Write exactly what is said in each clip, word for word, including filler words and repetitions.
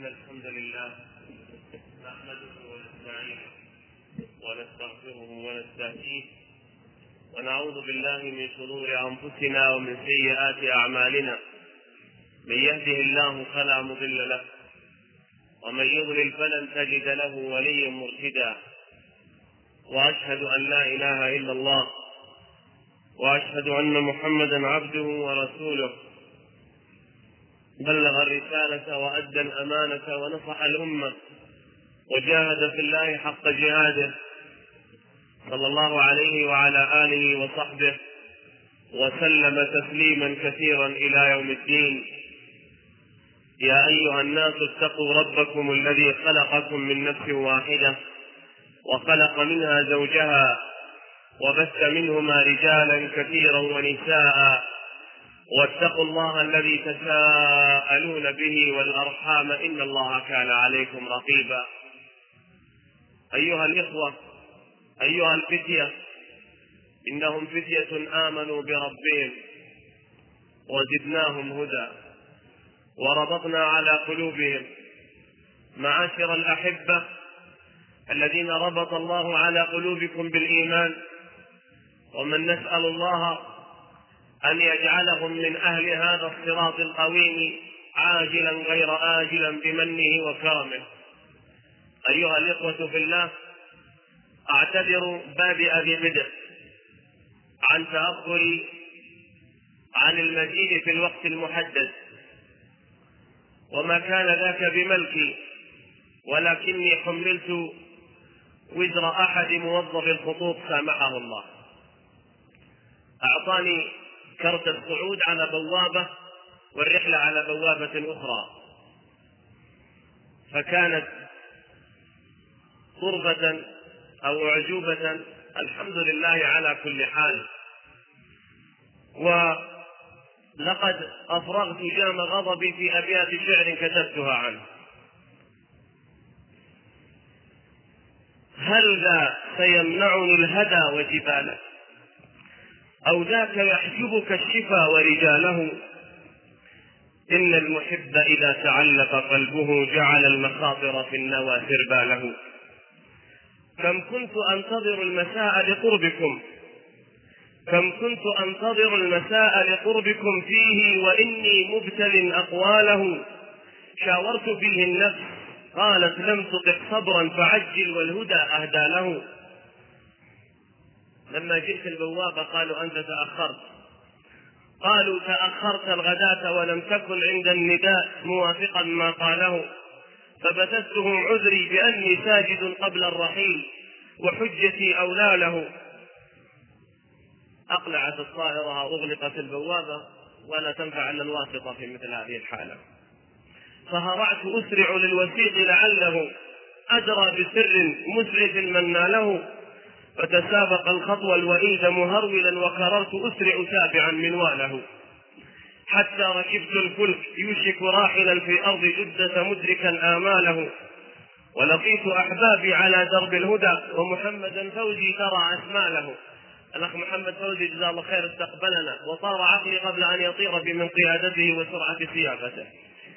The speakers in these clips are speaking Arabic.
إن الحمد لله نحمده ونستعينه ونستغفره ونستهديه ونعوذ بالله من شرور أنفسنا ومن سيئات أعمالنا. من يهده الله فلا مضل له ومن يضلل فلن تجد له وليا مرشدا. وأشهد أن لا إله إلا الله وأشهد أن محمدا عبده ورسوله بلغ الرسالة وأدى الأمانة ونصح الأمة وجاهد في الله حق جهاده صلى الله عليه وعلى آله وصحبه وسلم تسليما كثيرا إلى يوم الدين. يا أيها الناس اتقوا ربكم الذي خلقكم من نفس واحدة وخلق منها زوجها وبث منهما رجالا كثيرا ونساء واتقوا الله الذي تساءلون به والأرحام إن الله كان عليكم رقيبا. أيها الإخوة، أيها الفتية، إنهم فتية آمنوا بربهم وزدناهم هدى وربطنا على قلوبهم. معاشر الأحبة الذين ربط الله على قلوبكم بالإيمان، ومن نسأل الله أن يجعلهم من أهل هذا الصراط القويم عاجلا غير آجلا بمنه وكرمه. أيها الإخوة في الله، أعتذر بادئ ببدء عن تأخري عن المزيد في الوقت المحدد، وما كان ذاك بملكي، ولكني حملت وزر أحد موظف الخطوط سامحه الله. أعطاني كرت الصعود على بوابة والرحلة على بوابة أخرى، فكانت طرفة أو أعجوبة. الحمد لله على كل حال. ولقد أفرغت جام غضبي في أبيات شعر كتبتها عنه. هل ذا سيمنعني الهدى وجباله، أو ذاك يحجبك الشفا ورجاله. إن المحب إذا تعلق قلبه جعل المخاطر في النوى سرباله. كم كنت أنتظر المساء لقربكم كم كنت أنتظر المساء لقربكم فيه، وإني مبتل أقواله. شاورت فيه النفس قالت لم تطق صبرا فعجل والهدى أهدى له. لما جئت البوابة قالوا أنت تأخرت، قالوا تأخرت الغداة ولم تكن عند النداء موافقا ما قاله. فبثثتهم عذري بأني ساجد قبل الرحيل وحجتي أولى له. أقلعت الطائرة، أغلقت البوابة، ولا تنفع إلا الواسطة في مثل هذه الحالة. فهرعت أسرع للوسيط لعله أدرى بسر مسعف من ناله. فتسابق الخطوة الوئيد مهرولا وكررت أسرع تابعا منواله، حتى ركبت الفلك يوشك راحلا في أرض جدة مدركا آماله. ولقيت أحبابي على درب الهدى ومحمدا فوزي ترى أسماله. الأخ محمد فوزي جزاه الله خير استقبلنا وطار عقلي قبل أن يطير بي من قيادته وسرعة سياقته.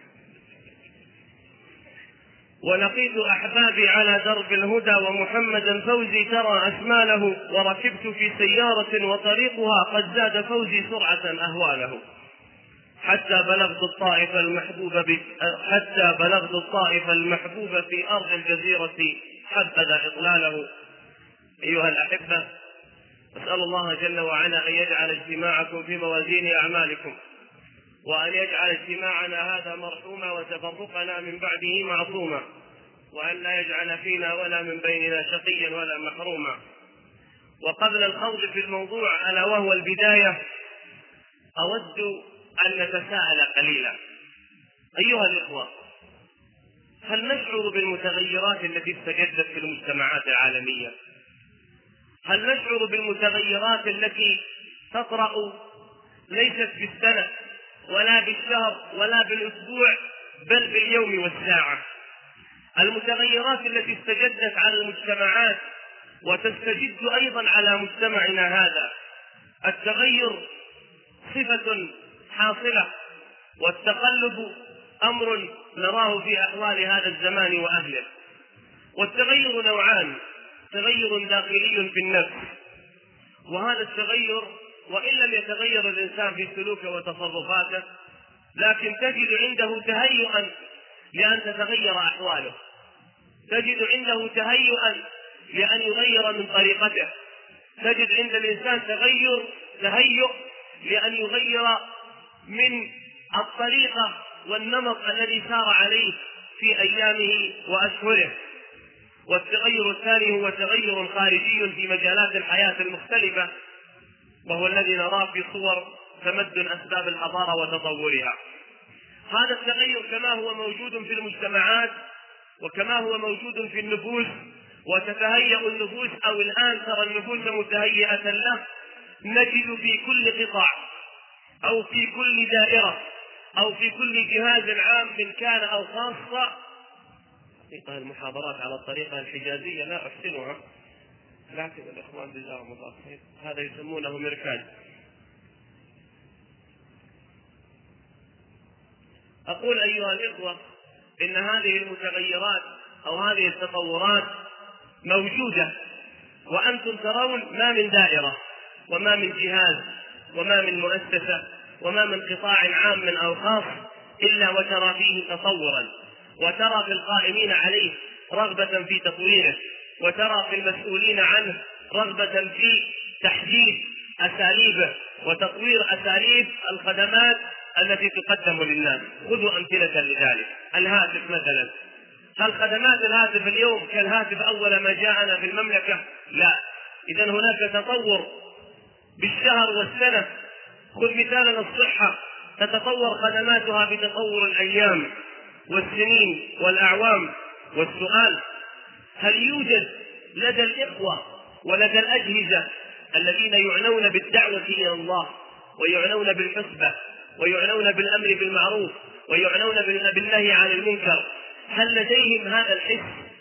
ولقيت أحبابي على درب الهدى ومحمدا فوزي ترى أسماله. وركبت في سيارة وطريقها قد زاد فوزي سرعة أهواله، حتى بلغت الطائف المحبوبة ب... حتى بلغت الطائف المحبوبة في أرض الجزيرة حبذا إضلاله. أيها الأحبة، أسأل الله جل وعلا أن يجعل اجتماعكم في موازين أعمالكم، وأن يجعل اجتماعنا هذا مرحوما وتفرقنا من بعده معصوما، وأن لا يجعل فينا ولا من بيننا شقيا ولا محروما. وقبل الخوض في الموضوع ألا وهو البداية، أود أن نتساءل قليلا. أيها الإخوة، هل نشعر بالمتغيرات التي استجدت في المجتمعات العالمية؟ هل نشعر بالمتغيرات التي تطرأ ليست بالسنة ولا بالشهر ولا بالأسبوع، بل باليوم والساعة؟ المتغيرات التي استجدت على المجتمعات وتستجد أيضا على مجتمعنا هذا. التغير صفة حاصلة، والتقلب أمر نراه في أحوال هذا الزمان وأهله. والتغير نوعان: تغير داخلي في النفس، وهذا التغير وإن لم يتغير الإنسان في سلوكه وتصرفاته لكن تجد عنده تهيئا لأن تتغير أحواله، تجد عنده تهيئا لأن يغير من طريقته، تجد عند الإنسان تغير تهيؤ لأن يغير من الطريقة والنمط الذي سار عليه في أيامه وأشهره. والتغير الثاني هو تغير خارجي في مجالات الحياة المختلفة، وهو الذي نراه في صور تمدن أسباب الحضارة وتطورها. هذا التغير كما هو موجود في المجتمعات وكما هو موجود في النفوس، وتتهيأ النفوس أو الآن ترى النفوس متهيئة له، نجد في كل قطاع أو في كل دائرة أو في كل جهاز عام كان أو خاصة. حقيقة المحاضرات على الطريقة الحجازية لا أحسنها، لكن الإخوان جزاهم الله خير هذا يسمونه مركز. أقول أيها الإخوة إن هذه المتغيرات أو هذه التطورات موجودة، وأنتم ترون ما من دائرة وما من جهاز وما من مؤسسة وما من قطاع عام أو خاص إلا وترى فيه تطورا، وترى في القائمين عليه رغبة في تطويره، وترى في المسؤولين عنه رغبة في تحديث أساليبه وتطوير أساليب الخدمات التي تقدم للناس. خذوا أمثلة لذلك. الهاتف مثلا، هل خدمات الهاتف اليوم كالهاتف أول ما جاءنا في المملكة؟ لا. إذا هناك تطور بالشهر والسنة. خذ مثالا الصحة، تتطور خدماتها بتطور الأيام والسنين والأعوام. والسؤال: هل يوجد لدى الإخوة ولدى الأجهزة الذين يعنون بالدعوة إلى الله ويعنون بالحسبة ويعنون بالأمر بالمعروف ويعنون بالنهي عن المنكر، هل لديهم هذا الحس؟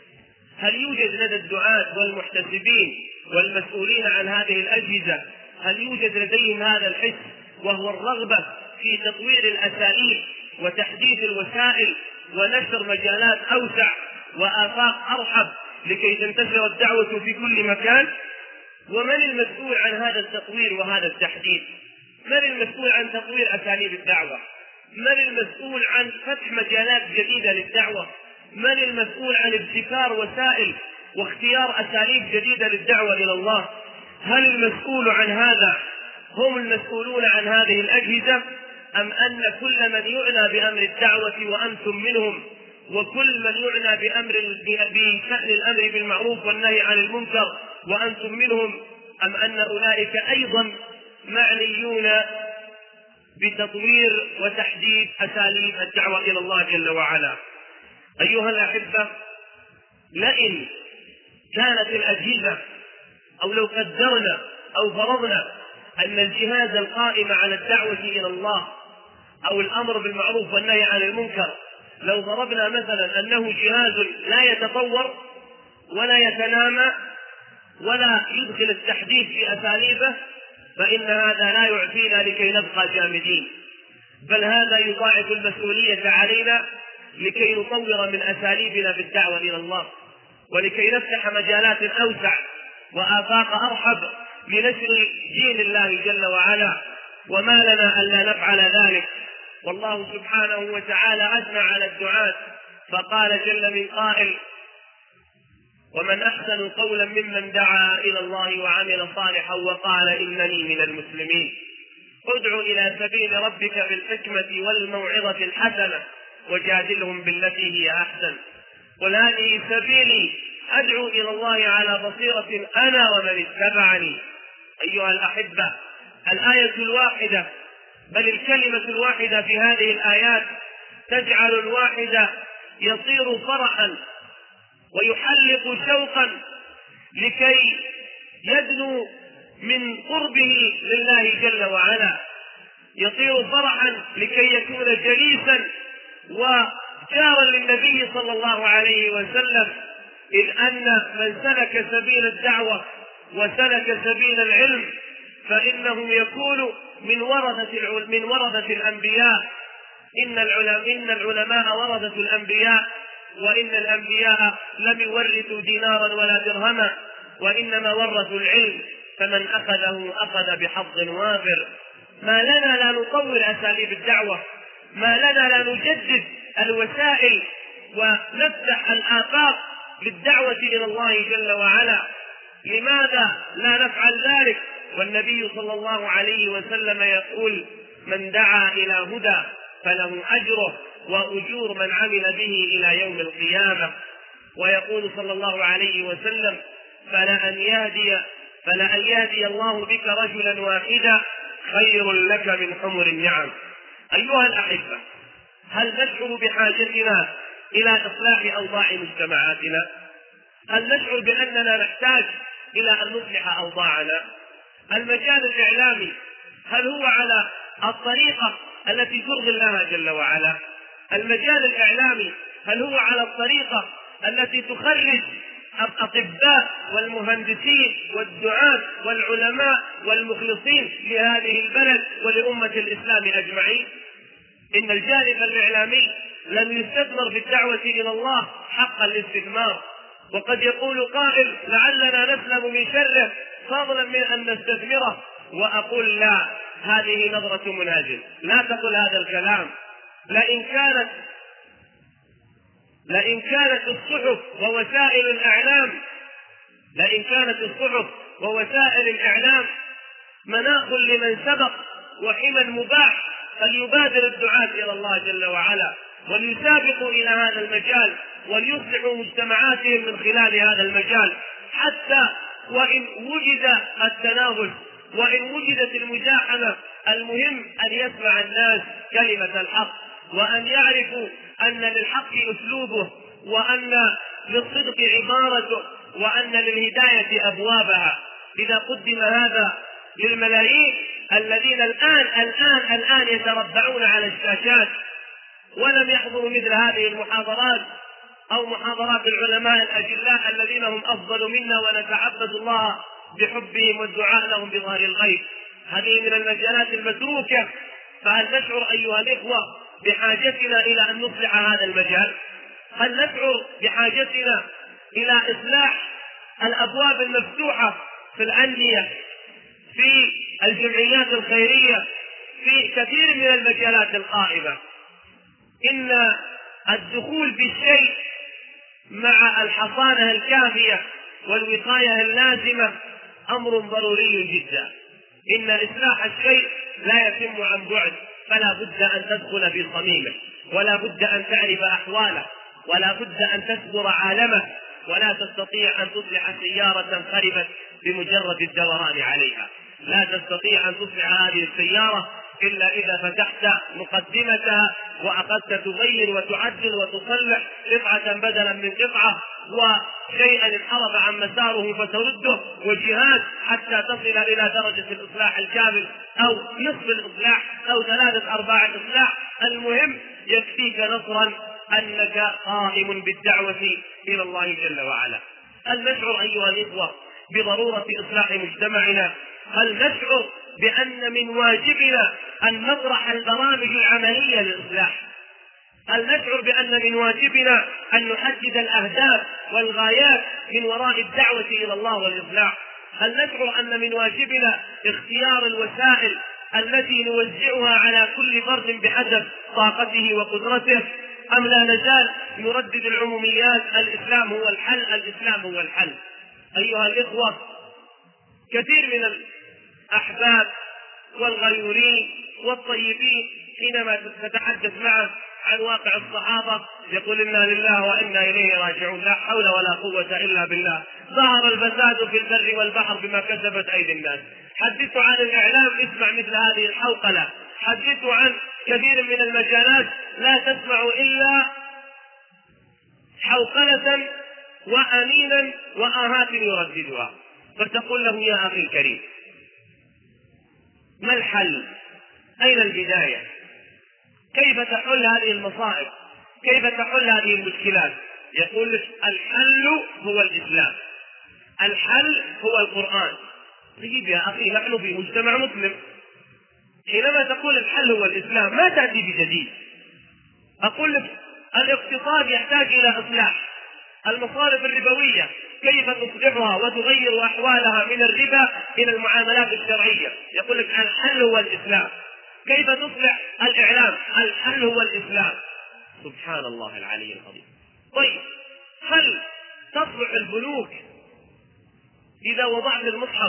هل يوجد لدى الدعاة والمحتسبين والمسؤولين عن هذه الأجهزة هل يوجد لديهم هذا الحس، وهو الرغبة في تطوير الأساليب وتحديث الوسائل ونشر مجالات أوسع وآفاق أرحب لكي تنتشر الدعوة في كل مكان؟ ومن المسؤول عن هذا التطوير وهذا التحديث؟ من المسؤول عن تطوير أساليب الدعوة؟ من المسؤول عن فتح مجالات جديدة للدعوة؟ من المسؤول عن ابتكار وسائل واختيار أساليب جديدة للدعوة إلى الله؟ هل المسؤول عن هذا هم المسؤولون عن هذه الأجهزة، أم أن كل من يعنى بأمر الدعوة وأنتم منهم، وكل من يعنى بأمر بشأن الأمر بالمعروف والنهي عن المنكر وأنتم منهم، أم أن أولئك أيضا معنيون بتطوير وتحديث أساليب الدعوة إلى الله جل وعلا؟ أيها الأحبة، لئن كانت الأجهزة أو لو قدرنا أو فرضنا أن الجهاز القائم على الدعوة إلى الله أو الأمر بالمعروف والنهي عن المنكر، لو ضربنا مثلا أنه جهاز لا يتطور ولا يتنامى ولا يدخل التحديث في أساليبه، فإن هذا لا يعفينا لكي نبقى جامدين، بل هذا يضاعف المسؤولية علينا لكي نطور من أساليبنا بالدعوة إلى الله، ولكي نفتح مجالات أوسع وآفاق أرحب لنشر دين الله جل وعلا. وما لنا ألا نفعل ذلك؟ والله سبحانه وتعالى أثنى على الدعاة فقال جل من قائل: ومن أحسن قولا ممن دعا إلى الله وعمل صالحا وقال إنني من المسلمين. ادع إلى سبيل ربك بالحكمة والموعظة الحسنة وجادلهم بالتي هي أحسن. قل هذه سبيلي أدعو إلى الله على بصيرة أنا ومن اتبعني. أيها الأحبة، الآية الواحدة بل الكلمة الواحدة في هذه الآيات تجعل الواحد يصير فرحا ويحلق شوقا لكي يدنو من قربه لله جل وعلا، يصير فرحا لكي يكون جليسا وجارا للنبي صلى الله عليه وسلم، إذ أن من سلك سبيل الدعوة وسلك سبيل العلم فإنه يكون من ورثة من ورثة الأنبياء، إن العلماء, إن العلماء ورثة الأنبياء، وإن الأنبياء لم يورثوا دينارا ولا درهما، وإنما ورثوا العلم، فمن أخذه أخذ بحظ وافر. ما لنا لا نطور أساليب الدعوة، ما لنا لا نجدد الوسائل ونفتح الآفاق للدعوة إلى الله جل وعلا؟ لماذا لا نفعل ذلك والنبي صلى الله عليه وسلم يقول: من دعا إلى هدى فله أجره وأجور من عمل به إلى يوم القيامة. ويقول صلى الله عليه وسلم: فلأن يهدي, فلأن يهدي الله بك رجلا واحدا خير لك من حمر النعم. أيها الأحبة، هل نشعر بحاجتنا إلى إصلاح أوضاع مجتمعاتنا؟ هل نشعر بأننا نحتاج إلى أن نصلح أوضاعنا؟ المجال الإعلامي هل هو على الطريقة التي ترضي الله جل وعلا؟ المجال الإعلامي هل هو على الطريقة التي تخرج الأطباء والمهندسين والدعاة والعلماء والمخلصين لهذه البلد ولأمة الإسلام أجمعين؟ إن الجانب الإعلامي لم يستثمر في الدعوة إلى الله حق الاستثمار، وقد يقول قائل: لعلنا نسلم من شره فضلا من أن نستثمره. وأقول: لا، هذه نظرة منهزم، لا تقل هذا الكلام. لئن كانت لئن كانت الصحف ووسائل الإعلام لئن كانت الصحف ووسائل الإعلام مناخ لمن سبق وحما مباح، فليبادر الدعاة إلى الله جل وعلا وليسابقوا إلى هذا المجال وليصلحوا مجتمعاتهم من خلال هذا المجال، حتى وإن وجد التناول وإن وجدت المزاحمة، المهم أن يسمع الناس كلمة الحق، وأن يعرفوا أن للحق أسلوبه، وأن للصدق عبارته، وأن للهداية أبوابها. إذا قدم هذا للملايين الذين الآن الآن الآن يتربعون على الشاشات ولم يحضروا مثل هذه المحاضرات أو محاضرات العلماء الأجلاء الذين هم أفضل منا ونتعبد الله بحبهم والدعاء لهم بظهر الغيب، هذه من المجالات المتروكة. فهل نشعر أيها الإخوة بحاجتنا إلى أن نصلح هذا المجال؟ هل نشعر بحاجتنا إلى إصلاح الأبواب المفتوحة في الأندية، في الجمعيات الخيرية، في كثير من المجالات القائمة؟ إن الدخول بالشيء مع الحصانة الكافية والوقاية اللازمة أمر ضروري جدا. إن إصلاح الشيء لا يتم عن بعد، فلا بد أن تدخل في صميمه، ولا بد أن تعرف أحواله، ولا بد أن تسبر عالمه، ولا تستطيع أن تصلح سيارة خربت بمجرد الدوران عليها. لا تستطيع أن تصلح هذه السيارة إلا إذا فتحت مقدمتها وأخذت تغير وتعدل وتصلح قطعة بدلا من قطعة، وشيئا انحرف عن مساره فترده، وجهاد حتى تصل إلى درجة الإصلاح الكامل أو نصف الإصلاح أو ثلاثة أرباع الإصلاح. المهم يكفيك نصرا أنك قائم بالدعوة إلى الله جل وعلا. هل نشعر أيها الإخوة بضرورة إصلاح مجتمعنا؟ هل نشعر بأن من واجبنا أن نطرح البرامج العملية للإصلاح؟ هل نشعر بأن من واجبنا أن نحدد الأهداف والغايات من وراء الدعوة إلى الله والإصلاح؟ هل نشعر أن من واجبنا اختيار الوسائل التي نوزعها على كل فرد بحسب طاقته وقدرته، أم لا نزال نردد العموميات: الإسلام هو الحل، الإسلام هو الحل؟ أيها الإخوة، كثير من الأحباب والغيورين والطيبين حينما تتحدث معه عن واقع الصحابة يقول: إنا لله وإنا إليه راجعون، لا حول ولا قوة إلا بالله، ظهر الفساد في البر والبحر بما كسبت أيدي الناس. حدثوا عن الإعلام، اسمع مثل هذه الحوقلة. حدثوا عن كثير من المجالات، لا تسمع إلا حوقلة وأنينا وآهات يرددها. فتقول له: يا أخي الكريم، ما الحل؟ أين البداية؟ كيف تحل هذه المصائب؟ كيف تحل هذه المشكلات؟ يقول لك: الحل هو الإسلام، الحل هو القرآن. طيب يا أخي، نحن في مجتمع مسلم، حينما تقول الحل هو الإسلام ما تأتي بجديد، أقول لك الاقتصاد يحتاج إلى إصلاح. المصارف الربوية كيف تصلحها وتغير أحوالها من الربا إلى المعاملات الشرعية؟ يقول لك الحل هو الإسلام. كيف تصلح الإعلام؟ الحل هو الإسلام. سبحان الله العلي العظيم. طيب، هل تصلح البنوك إذا وضعت المصحف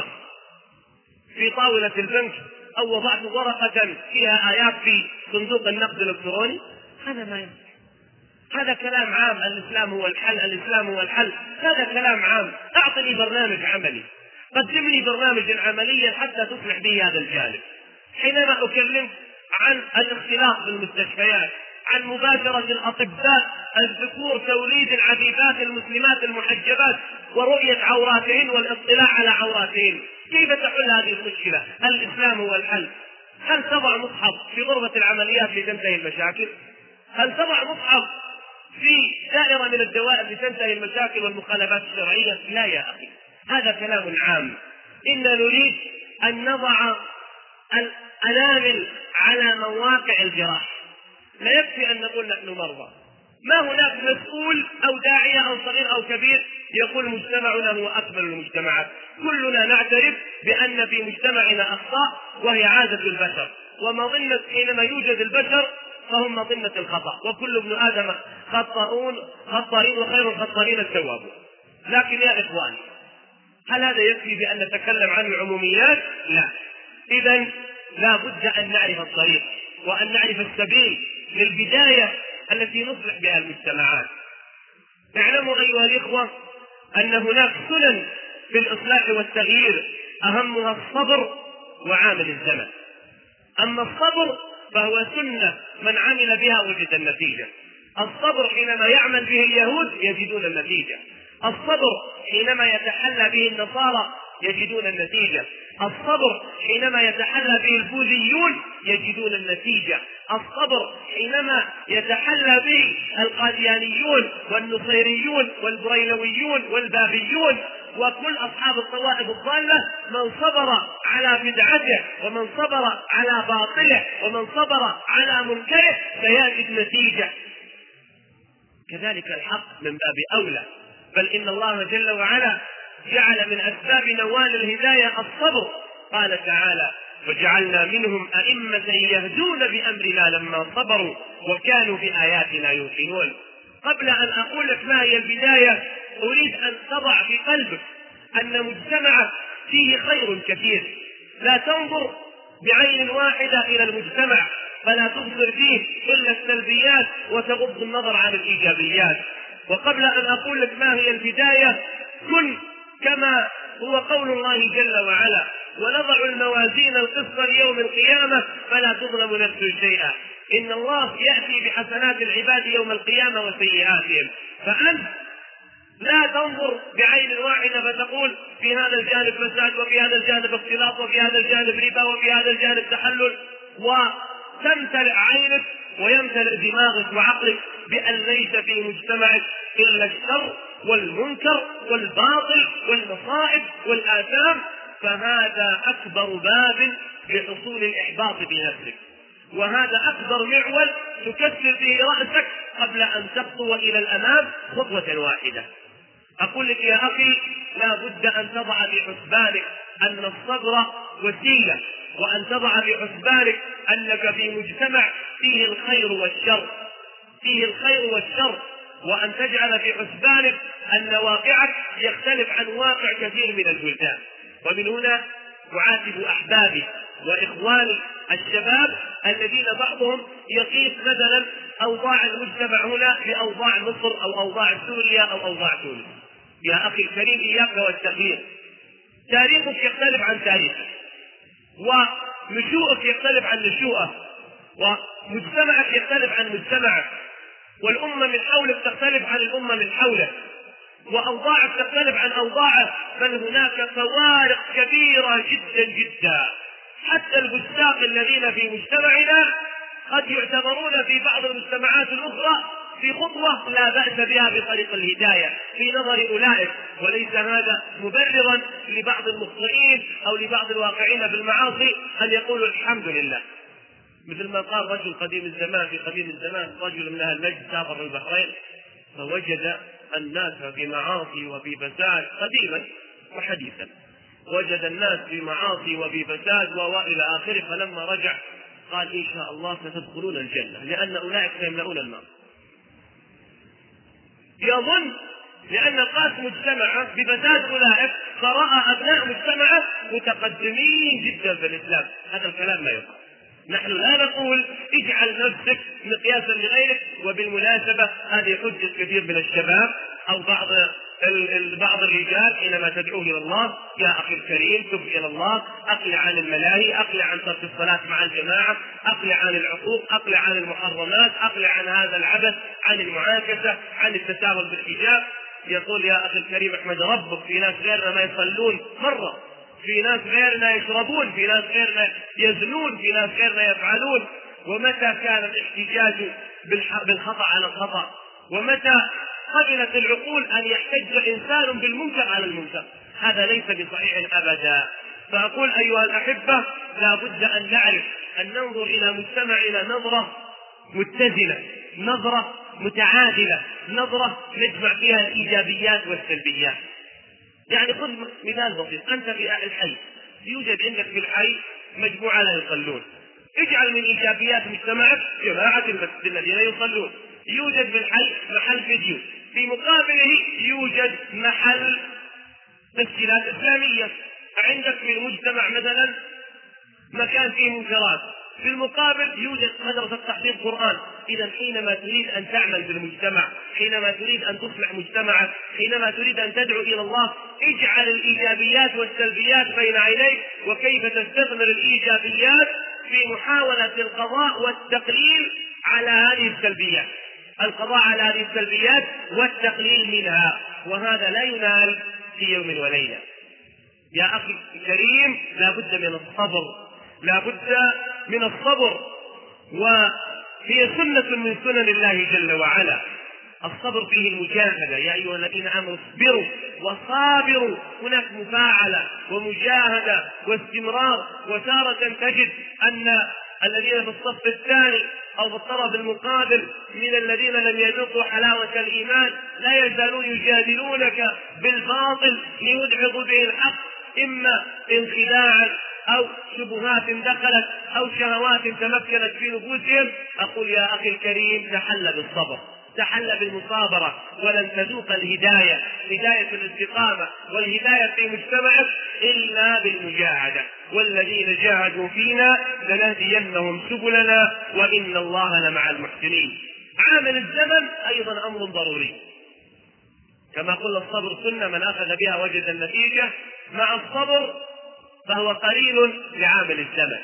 في طاولة البنك أو وضعت ورقة فيها آيات في صندوق النقد الإلكتروني؟ هذا ما يصلح. هذا كلام عام، الإسلام هو الحل، الإسلام هو الحل، هذا كلام عام. أعطني برنامج عملي، قدم لي برنامجا عمليا حتى تصلح به هذا الجانب. حينما أكلم عن الاختلاط بالمستشفيات، عن مباشرة الأطباء الذكور توليد العفيفات المسلمات المحجبات ورؤية عوراتهن والاطلاع على عوراتهن، كيف تحل هذه المشكلة؟ الإسلام هو الحل. هل تضع مصحف في غرفة العمليات لتنتهي المشاكل؟ هل تضع مصحف في دائرة من الدوائر لتنتهي المشاكل والمخالفات الشرعية؟ لا يا أخي، هذا كلام عام. إننا نريد أن نضع الأنامل على مواقع الجراح. لا يكفي أن نقول نحن مرضى. ما هناك مسؤول أو داعية أو صغير أو كبير يقول مجتمعنا هو أكمل المجتمعات. كلنا نعترف بأن في مجتمعنا أخطاء وهي عادة البشر، ومظنة حينما يوجد البشر فهم مظنة الخطأ، وكل ابن آدم خطاؤون خطائين وخير الخطائين التوابون. لكن يا إخواني، هل هذا يكفي بأن نتكلم عن العموميات؟ لا. إذن لا بد أن نعرف الطريق وأن نعرف السبيل للبداية التي نصلح بها المجتمعات. اعلموا أيها الإخوة أن هناك سنن في الإصلاح والتغيير، أهمها الصبر وعامل الزمن. أما الصبر فهو سنة من عمل بها وجد النتيجة. الصبر حينما يعمل به اليهود يجدون النتيجة، الصبر حينما يتحلى به النصارى يجدون النتيجة، الصبر حينما يتحلى به البوذيون يجدون النتيجة، الصبر حينما يتحلى به القاديانيون والنصيريون والبريلويون والبابيون وكل أصحاب الطوائف الضالة، من صبر على بدعته ومن صبر على باطله ومن صبر على منكره سيجد نتيجة. كذلك الحق من باب أولى، بل إن الله جل وعلا جعل من أسباب نوال الهداية الصبر. قال تعالى: وجعلنا منهم أئمة يهدون بأمرنا لما صبروا وكانوا بآياتنا يوقنون. قبل أن أقول لك ما هي البداية، أريد أن تضع في قلبك أن مجتمعك فيه خير كثير. لا تنظر بعين واحدة إلى المجتمع فلا تبصر فيه إلا السلبيات وتغض النظر عن الإيجابيات. وقبل أن أقول لك ما هي البداية، كن كما هو قول الله جل وعلا: ونضع الموازين القسط ليوم القيامة فلا تظلم نفس شيئا. إن الله يأتي بحسنات العباد يوم القيامة وسيئاتهم. فأنت لا تنظر بعين واحدة فتقول في هذا الجانب فساد وفي هذا الجانب اختلاط وفي هذا الجانب ربا وفي هذا الجانب تحلل، وتمتلئ عينك ويمتلئ دماغك وعقلك بأن ليس في مجتمعك إلا الشر والمنكر والباطل والمصائب والآثام. فهذا أكبر باب لحصول الإحباط بنفسك، وهذا أكبر معول تكسر به رأسك قبل أن تخطو إلى الأمام خطوة واحدة. أقول لك يا أخي، لا بد أن تضع في حسبانك أن الصبر وسيلة، وأن تضع في حسبانك أنك في مجتمع فيه الخير والشر، فيه الخير والشر، وأن تجعل في حسبانك أن واقعك يختلف عن واقع كثير من البلدان. ومن هنا أعاتب أحبابي وإخواني الشباب الذين بعضهم يقيس مثلا أوضاع المجتمع هنا بأوضاع مصر أو أوضاع سوريا أو أوضاع تونس. يا أخي الكريم، إياك والتغيير. تاريخك يختلف عن تاريخك، ونشوءك يختلف عن نشوءه، ومجتمعك يختلف عن مجتمعك، والأمة من حولك تختلف عن الأمة من حولك، وأوضاعك تختلف عن أوضاعه، بل هناك فوارق كبيرة جدا جدا. حتى الفساق الذين في مجتمعنا قد يعتبرون في بعض المجتمعات الأخرى في خطوة لا بأس بها بطريق الهداية في نظر أولئك، وليس هذا مبررا لبعض المخطئين أو لبعض الواقعين بالمعاصي أن يقولوا الحمد لله. مثل ما قال رجل قديم الزمان في قديم الزمان، رجل من أهل النجد سافر البحرين فوجد الناس في معاصي وفي فساد قديما وحديثا، وجد الناس في معاصي وفي فساد وإلى آخره، فلما رجع قال إن شاء الله ستدخلون الجنة لأن أولئك سيملؤون النار. يظن لأن قاس مجتمعه بفساد أولئك فرأى أبناء مجتمعه متقدمين جدا في الإسلام. هذا الكلام لا يقال. نحن لا نقول اجعل نفسك مقياسا لغيرك، وبالمناسبة هذه حجة كثير من الشباب أو بعض بعض الرجال حينما تدعوه إلى الله: يا أخي الكريم تب إلى الله، أقلع عن الملاهي، أقلع عن ترك الصلاة مع الجماعة، أقلع عن العقوق، أقلع عن المحرمات، أقلع عن هذا العبث، عن المعاكسة، عن التساهل بالحجاب. يقول: يا أخي الكريم احمد ربك، في ناس غيرنا ما يصلون مرة، في ناس غيرنا يشربون، في ناس غيرنا يزنون، في ناس غيرنا يفعلون. ومتى كان الاحتجاج بالخطأ على الخطأ؟ ومتى قبلت العقول أن يحتج إنسان بالمنكر على المنكر؟ هذا ليس بصحيح أبدا. فأقول أيها الأحبة، لا بد أن نعرف أن ننظر إلى مجتمعنا نظرة متزنة، نظرة متعادلة، نظرة نجمع فيها الإيجابيات والسلبيات. يعني خذ مثال بسيط: أنت في الحي، يوجد عندك في الحي مجموعة لا يصلون، اجعل من إيجابيات مجتمعك جماعة المسجد الذين يصلون. يوجد في الحي محل فيديو، في مقابله يوجد محل تسجيلات إسلامية. عندك في المجتمع مثلا مكان فيه منكرات، في المقابل يوجد مدرسة تحفيظ قرآن. إذا حينما تريد أن تعمل بالمجتمع، حينما تريد أن تصلح مجتمعك، حينما تريد أن تدعو إلى الله، اجعل الإيجابيات والسلبيات بين عينيك، وكيف تستثمر الإيجابيات في محاولة القضاء والتقليل على هذه السلبيات، القضاء على هذه السلبيات والتقليل منها. وهذا لا ينال في يوم وليلة. يا أخي الكريم، لا بد من الصبر، لا بد من الصبر، وهي سنة من سنن الله جل وعلا. الصبر فيه المجاهدة: يا أيها الذين آمنوا اصبروا وصابروا. هناك مفاعلة ومجاهدة واستمرار. وتارة تجد أن الذين في الصف الثاني أو في الطرف المقابل من الذين لم يذوقوا حلاوة الإيمان لا يزالون يجادلونك بالباطل ليدحضوا به الحق، إما انخداعا أو شبهات دخلت أو شهوات تمكنت في نفوسهم. أقول يا أخي الكريم، تحل بالصبر، تحل بالمصابرة، ولن تذوق الهداية، هداية الاستقامة والهداية في مجتمعك إلا بالمجاهدة. والذين جاهدوا فينا لنهدينهم سبلنا وإن الله لمع المحسنين. عامل الزمن أيضا أمر ضروري، كما قلنا الصبر سنة، من أخذ بها وجد النتيجة. مع الصبر فهو قليل لعامل الزمن.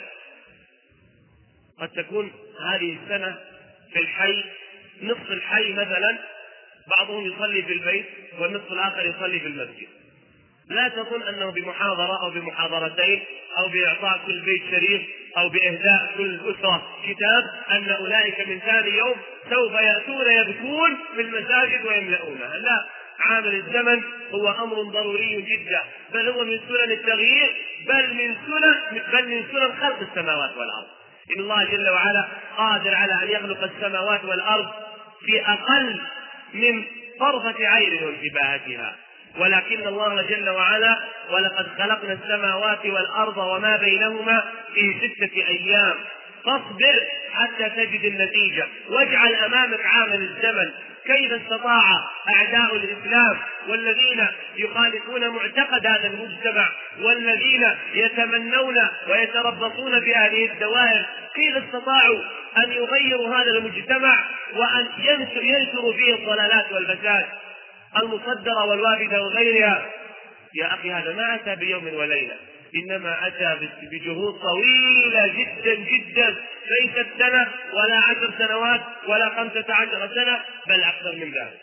قد تكون هذه السنة في الحي نصف الحي مثلا بعضهم يصلي في البيت والنصف الآخر يصلي في المسجد. لا تظن أنه بمحاضرة أو بمحاضرتين أو بإعطاء كل بيت شريف أو بإهداء كل أسرة كتاب أن أولئك من ثاني يوم سوف يأتون يبكون في المساجد ويملؤونها. لا، عامل الزمن هو أمر ضروري جدا، بل هو من سنن التغيير، بل من سنن بل من سنن خلق السماوات والأرض. إن الله جل وعلا قادر على أن يخلق السماوات والأرض في أقل من طرفة عين وانتباهتها، ولكن الله جل وعلا: ولقد خلقنا السماوات والأرض وما بينهما في ستة أيام فاصبر حتى تجد النتيجة. واجعل أمامك عامل الزمن. كيف استطاع أعداء الإسلام والذين يخالفون معتقد هذا المجتمع والذين يتمنون ويتربصون بهذه الدوائر، كيف استطاعوا أن يغيروا هذا المجتمع وأن ينشروا فيه الضلالات والفساد المصدرة والوافدة وغيرها؟ يا أخي، هذا ما أتى بيوم وليلة، إنما أتى بجهود طويلة جدا جدا، ليست سنة ولا عشر سنوات ولا خمسة عشر سنة، بل أكثر من ذلك.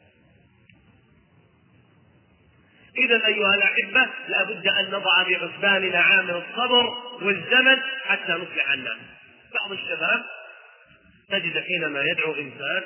إذا أيها الأحبة، لا بد أن نضع في حسباننا عامل الصبر والزمن حتى نصلح الناس. بعض الشباب تجد حينما يدعو إنسان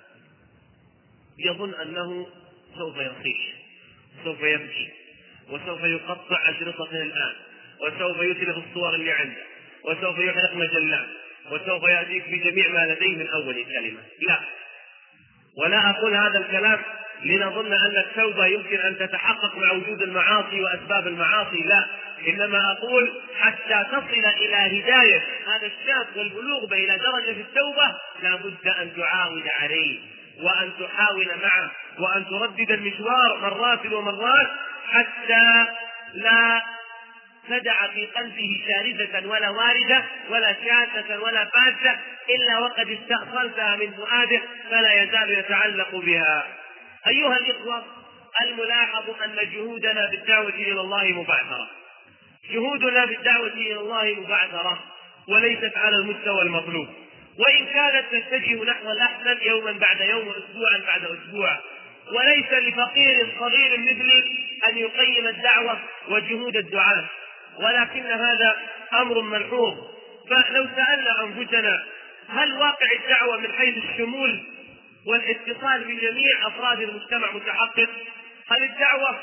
يظن أنه سوف يصيح، سوف يبكي، وسوف يقطع أشرطته الآن، وسوف يتلف الصور اللي عنده، وسوف يحرق مجلات، وسوف يأتيك بجميع ما لديه من أول كلمة. لا، ولا أقول هذا الكلام لنظن أن التوبة يمكن أن تتحقق مع وجود المعاصي وأسباب المعاصي، لا، إنما أقول حتى تصل إلى هداية هذا الشاب والبلوغ إلى درجة التوبة لا بد أن تعاود عليه وأن تحاول معه وأن تردد المشوار مرات ومرات حتى لا تدع في قلبه شاردة ولا واردة ولا شاذة ولا فاسة إلا وقد استأصلتها من فؤاده فلا يزال يتعلق بها. أيها الإخوة، الملاحظ أن جهودنا بالدعوة إلى الله مبعثرة، جهودنا بالدعوة إلى الله مبعثرة وليست على المستوى المطلوب، وإن كانت تتجه نحو الأحسن يوما بعد يوم وأسبوعا بعد أسبوع، وليس لفقير صغير مثلي أن يقيم الدعوة وجهود الدعاة، ولكن هذا أمر ملحوظ. فلو سألنا أنفسنا هل واقع الدعوة من حيث الشمول والاتصال بجميع أفراد المجتمع متحقق؟ هل الدعوة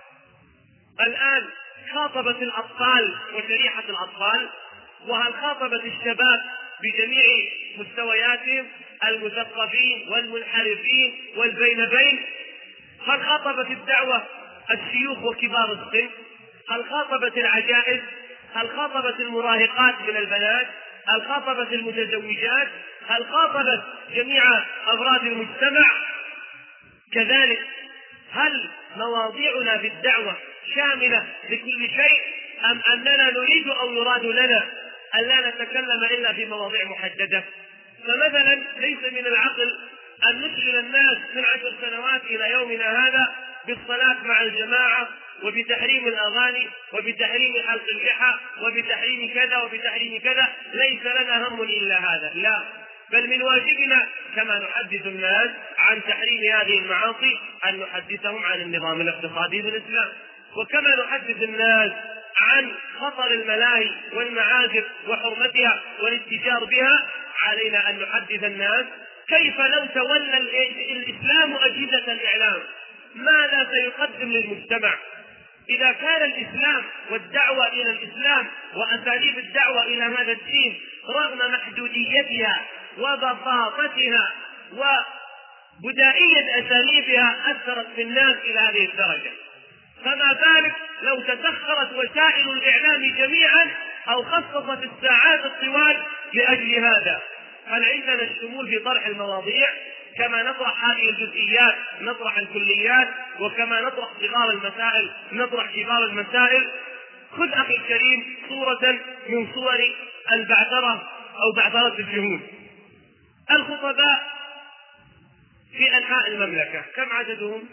الآن خاطبت الأطفال وشريحة الأطفال؟ وهل خاطبت الشباب بجميع مستوياتهم، المثقفين والمنحرفين والبين بين؟ هل خاطبت الدعوة الشيوخ وكبار السن؟ هل خاطبت العجائز؟ هل خاطبت المراهقات من البنات؟ هل خاطبت المتزوجات؟ هل خاطبت جميع أفراد المجتمع؟ كذلك هل مواضيعنا في الدعوة شاملة لكل شيء أم أننا نريد أو يراد لنا أن لا نتكلم إلا في مواضيع محددة؟ فمثلا ليس من العقل أن نشغل الناس من عشر سنوات إلى يومنا هذا بالصلاة مع الجماعة وبتحريم الأغاني وبتحريم حلق اللحى وبتحريم كذا وبتحريم كذا، ليس لنا هم إلا هذا، لا، بل من واجبنا كما نحدث الناس عن تحريم هذه المعاصي أن نحدثهم عن النظام الاقتصادي في الإسلام، وكما نحدث الناس عن خطر الملاهي والمعازف وحرمتها والاتجار بها علينا أن نحدث الناس كيف لو تولى الإسلام أجهزة الإعلام ماذا سيقدم للمجتمع. إذا كان الإسلام والدعوة إلى الإسلام وأساليب الدعوة إلى هذا الدين رغم محدوديتها وبساطتها وبدائية أساليبها أثرت في الناس إلى هذه الدرجة، فما بالك لو تسخرت وسائل الإعلام جميعا أو خصصت الساعات الطوال لأجل هذا؟ هل عندنا الشمول في طرح المواضيع؟ كما نطرح هذه الجزئيات نطرح الكليات، وكما نطرح صغار المسائل نطرح كبار المسائل. خذ أخي الكريم صورة من صور البعثرة أو بعثرة الجهود. الخطباء في أنحاء المملكة كم عددهم؟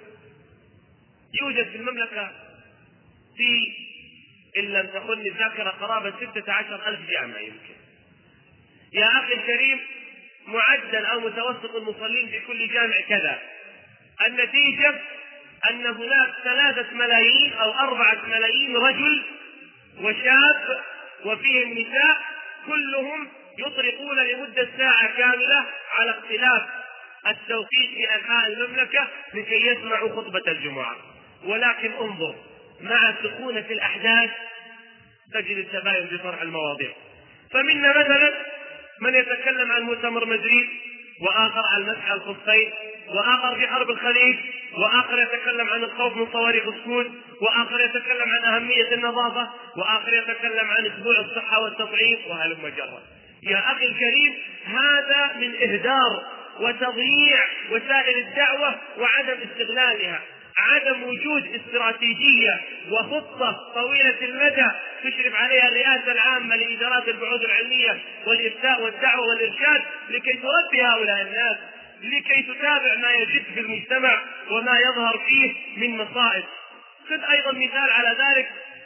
يوجد في المملكة في إن لم تخن الذاكرة قرابة ستة عشر ألف جامع يمكن. يا أخي الكريم، معدل أو متوسط المصلين في كل جامع كذا، النتيجة أن هناك ثلاثة ملايين أو أربعة ملايين رجل وشاب وفيهم نساء كلهم يطرقون لمدة ساعة كاملة على اختلاف التوقيت في أنحاء المملكة لكي يسمعوا خطبة الجمعة. ولكن انظر مع سخونة الأحداث تجد التباين في طرح المواضيع. فمنا مثلا من يتكلم عن مؤتمر مدريد، وآخر عن مسح الخفين، وآخر في حرب الخليج، وآخر يتكلم عن الخوف من صواريخ السود، وآخر يتكلم عن أهمية النظافة، وآخر يتكلم عن أسبوع الصحة والتطعيم، وهلم جرا. يا أخي الكريم، هذا من إهدار وتضييع وسائل الدعوة وعدم استغلالها، عدم وجود استراتيجية وخطة طويلة المدى تشرف عليها الرئاسة العامة لإدارات البحوث العلمية والإفتاء والدعوة والإرشاد لكي تربي هؤلاء الناس، لكي تتابع ما يجد في المجتمع وما يظهر فيه من مصائب. خذ أيضا مثال على ذلك،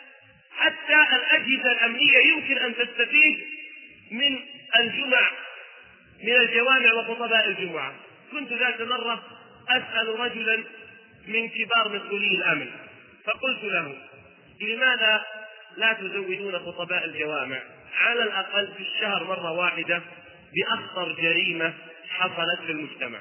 حتى الأجهزة الأمنية يمكن أن تستفيد من الجمع من الجوامع وخطباء الجمعة. كنت ذات مرة أسأل رجلا من كبار مسؤولي الأمن فقلت له: لماذا لا تزودون خطباء الجوامع على الأقل في الشهر مرة واحدة بأخطر جريمة حصلت في المجتمع؟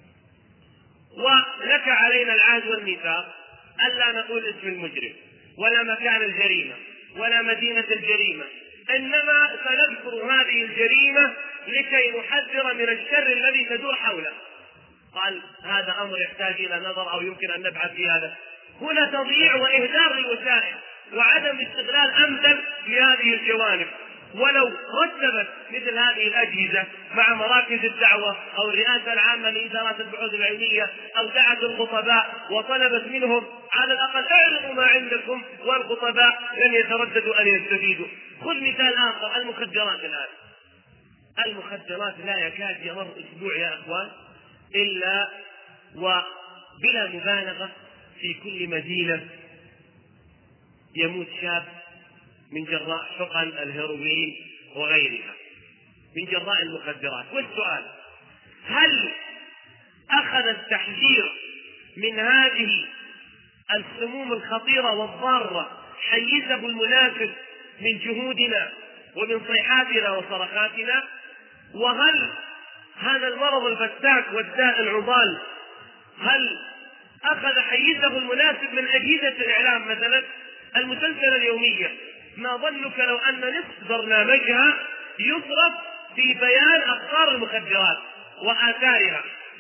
ولك علينا العهد والميثاق ألا نقول اسم المجرم ولا مكان الجريمة ولا مدينة الجريمة إنما سنذكر هذه الجريمة لكي نحذر من الشر الذي تدور حوله. قال هذا أمر يحتاج إلى نظر أو يمكن أن نبحث في هذا. هنا تضييع وإهدار للوسائل وعدم استغلال أمثل لهذه الجوانب. ولو رتبت مثل هذه الأجهزة مع مراكز الدعوة أو الرئاسة العامة لإدارات البحوث العلمية أو دعت الخطباء وطلبت منهم على الأقل اعرضوا ما عندكم، والخطباء لن يترددوا أن يستفيدوا. خذ مثال آخر، المخدرات. الآن المخدرات لا يكاد يمر أسبوع يا أخوان إلا وبلا مبالغة في كل مدينة يموت شاب من جراء حقن الهيروين وغيرها من جراء المخدرات. والسؤال، هل أخذ التحذير من هذه السموم الخطيرة والضارة حيزه المناسب من جهودنا ومن صيحاتنا وصرخاتنا؟ وهل هذا المرض الفتاك والداء العضال هل أخذ حيزه المناسب من أجهزة الإعلام؟ مثلا المسلسلة اليومية، ما ظنك لو أن نصف برنامجها يصرف في بيان أخطار المخدرات وآثارها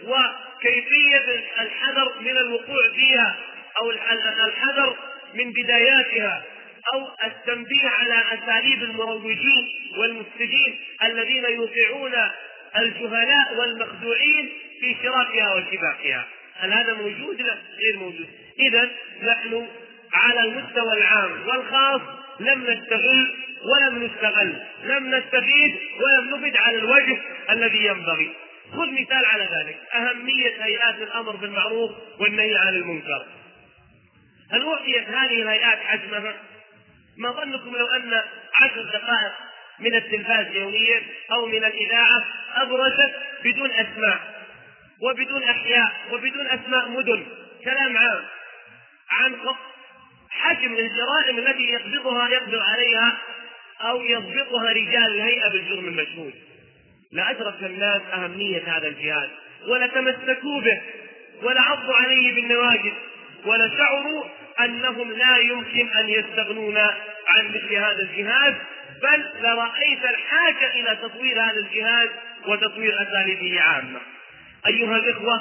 وكيفية الحذر من الوقوع فيها أو الحذر من بداياتها أو التنبيه على أساليب المروجين والمفسدين الذين يوقعون الجهلاء والمخدوعين في شراكها وشباكها؟ هل هذا موجود؟ لا، غير موجود. إذن نحن على المستوى العام والخاص لم نستغل ولم نستغل، لم نستفيد ولم نفد على الوجه الذي ينبغي. خذ مثال على ذلك، أهمية هيئات الأمر بالمعروف والنهي عن المنكر. هل أعطيت هذه الهيئات حجمها؟ ما ظنكم لو أن عشر دقائق من التلفاز يوميا أو من الإذاعة أبرزت بدون أسماء وبدون أحياء وبدون أسماء مدن كلام عام عن حجم الجرائم التي يقبضها يقدر عليها أو يضبطها رجال الهيئة بالجرم المشهود، لأدرك الناس أهمية هذا الجهاز ولتمسكوا به ولعضوا عليه بالنواجذ ولشعروا أنهم لا يمكن أن يستغنون عن مثل هذا الجهاز، بل لرأيت الحاجة إلى تطوير هذا الجهاز وتطوير أساليبه عامة. أيها الإخوة،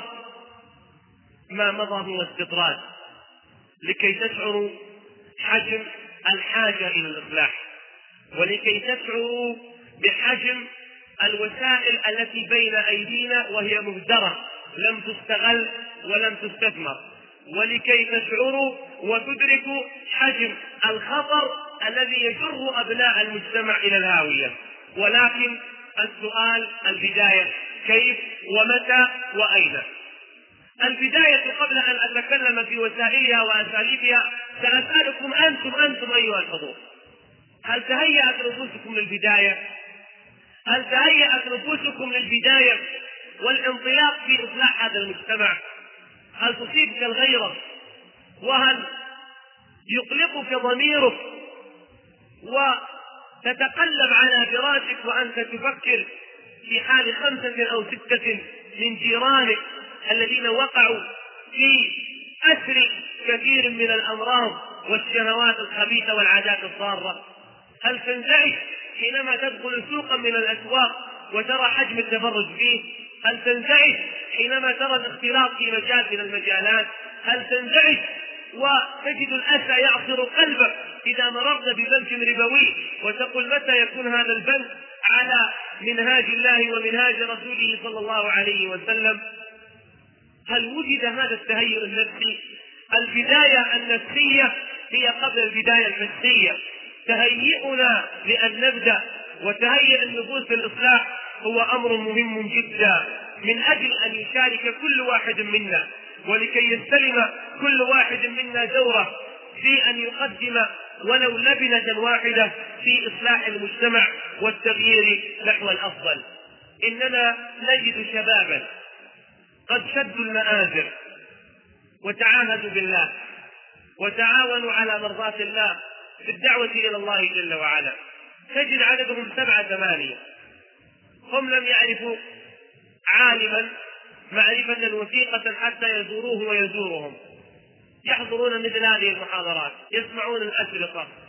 ما مضى هو استطراد لكي تشعروا حجم الحاجة إلى الإصلاح ولكي تشعروا بحجم الوسائل التي بين أيدينا وهي مهدرة لم تستغل ولم تستثمر، ولكي تشعروا وتدركوا حجم الخطر الذي يجر أبناء المجتمع إلى الهاوية. ولكن السؤال البداية، كيف ومتى وأين؟ البداية قبل أن أتكلم في وسائلها وأساليبها سأسألكم أنتم أنتم أيها الحضور، هل تهيأت نفوسكم للبداية؟ هل تهيأت نفوسكم للبداية والانطلاق في إصلاح هذا المجتمع؟ هل تصيبك الغيرة وهل يقلقك ضميرك وتتقلب على فراشك وأنت تفكر في حال خمسة أو ستة من جيرانك الذين وقعوا في أسر كثير من الأمراض والشهوات الخبيثة والعادات الضارة؟ هل تنزعج حينما تدخل سوقا من الأسواق وترى حجم التبرج فيه؟ هل تنزعج حينما ترى الاختلاط في مجال من المجالات؟ هل تنزعج وتجد الأسى يعصر قلبك إذا مررت ببنك ربوي وتقول متى يكون هذا البنك على منهاج الله ومنهاج رسوله صلى الله عليه وسلم؟ هل وجد هذا التهيؤ النفسي؟ البداية النفسية هي قبل البداية الحسية. تهيئنا لأن نبدأ وتهيئ النفوس للإصلاح هو أمر مهم جدا من أجل أن يشارك كل واحد منا ولكي يستلم كل واحد منا دوره في أن يقدم ولو لبنة واحدة في إصلاح المجتمع والتغيير نحو الأفضل. إننا نجد شبابا قد شدوا المآزر وتعاهدوا بالله وتعاونوا على مرضاة الله في الدعوة إلى الله جل وعلا، تجد عددهم سبعة ثمانية، هم لم يعرفوا عالما معرفة وثيقة حتى يزوروه ويزورهم، يحضرون مثل هذه المحاضرات، يسمعون الأشرطة،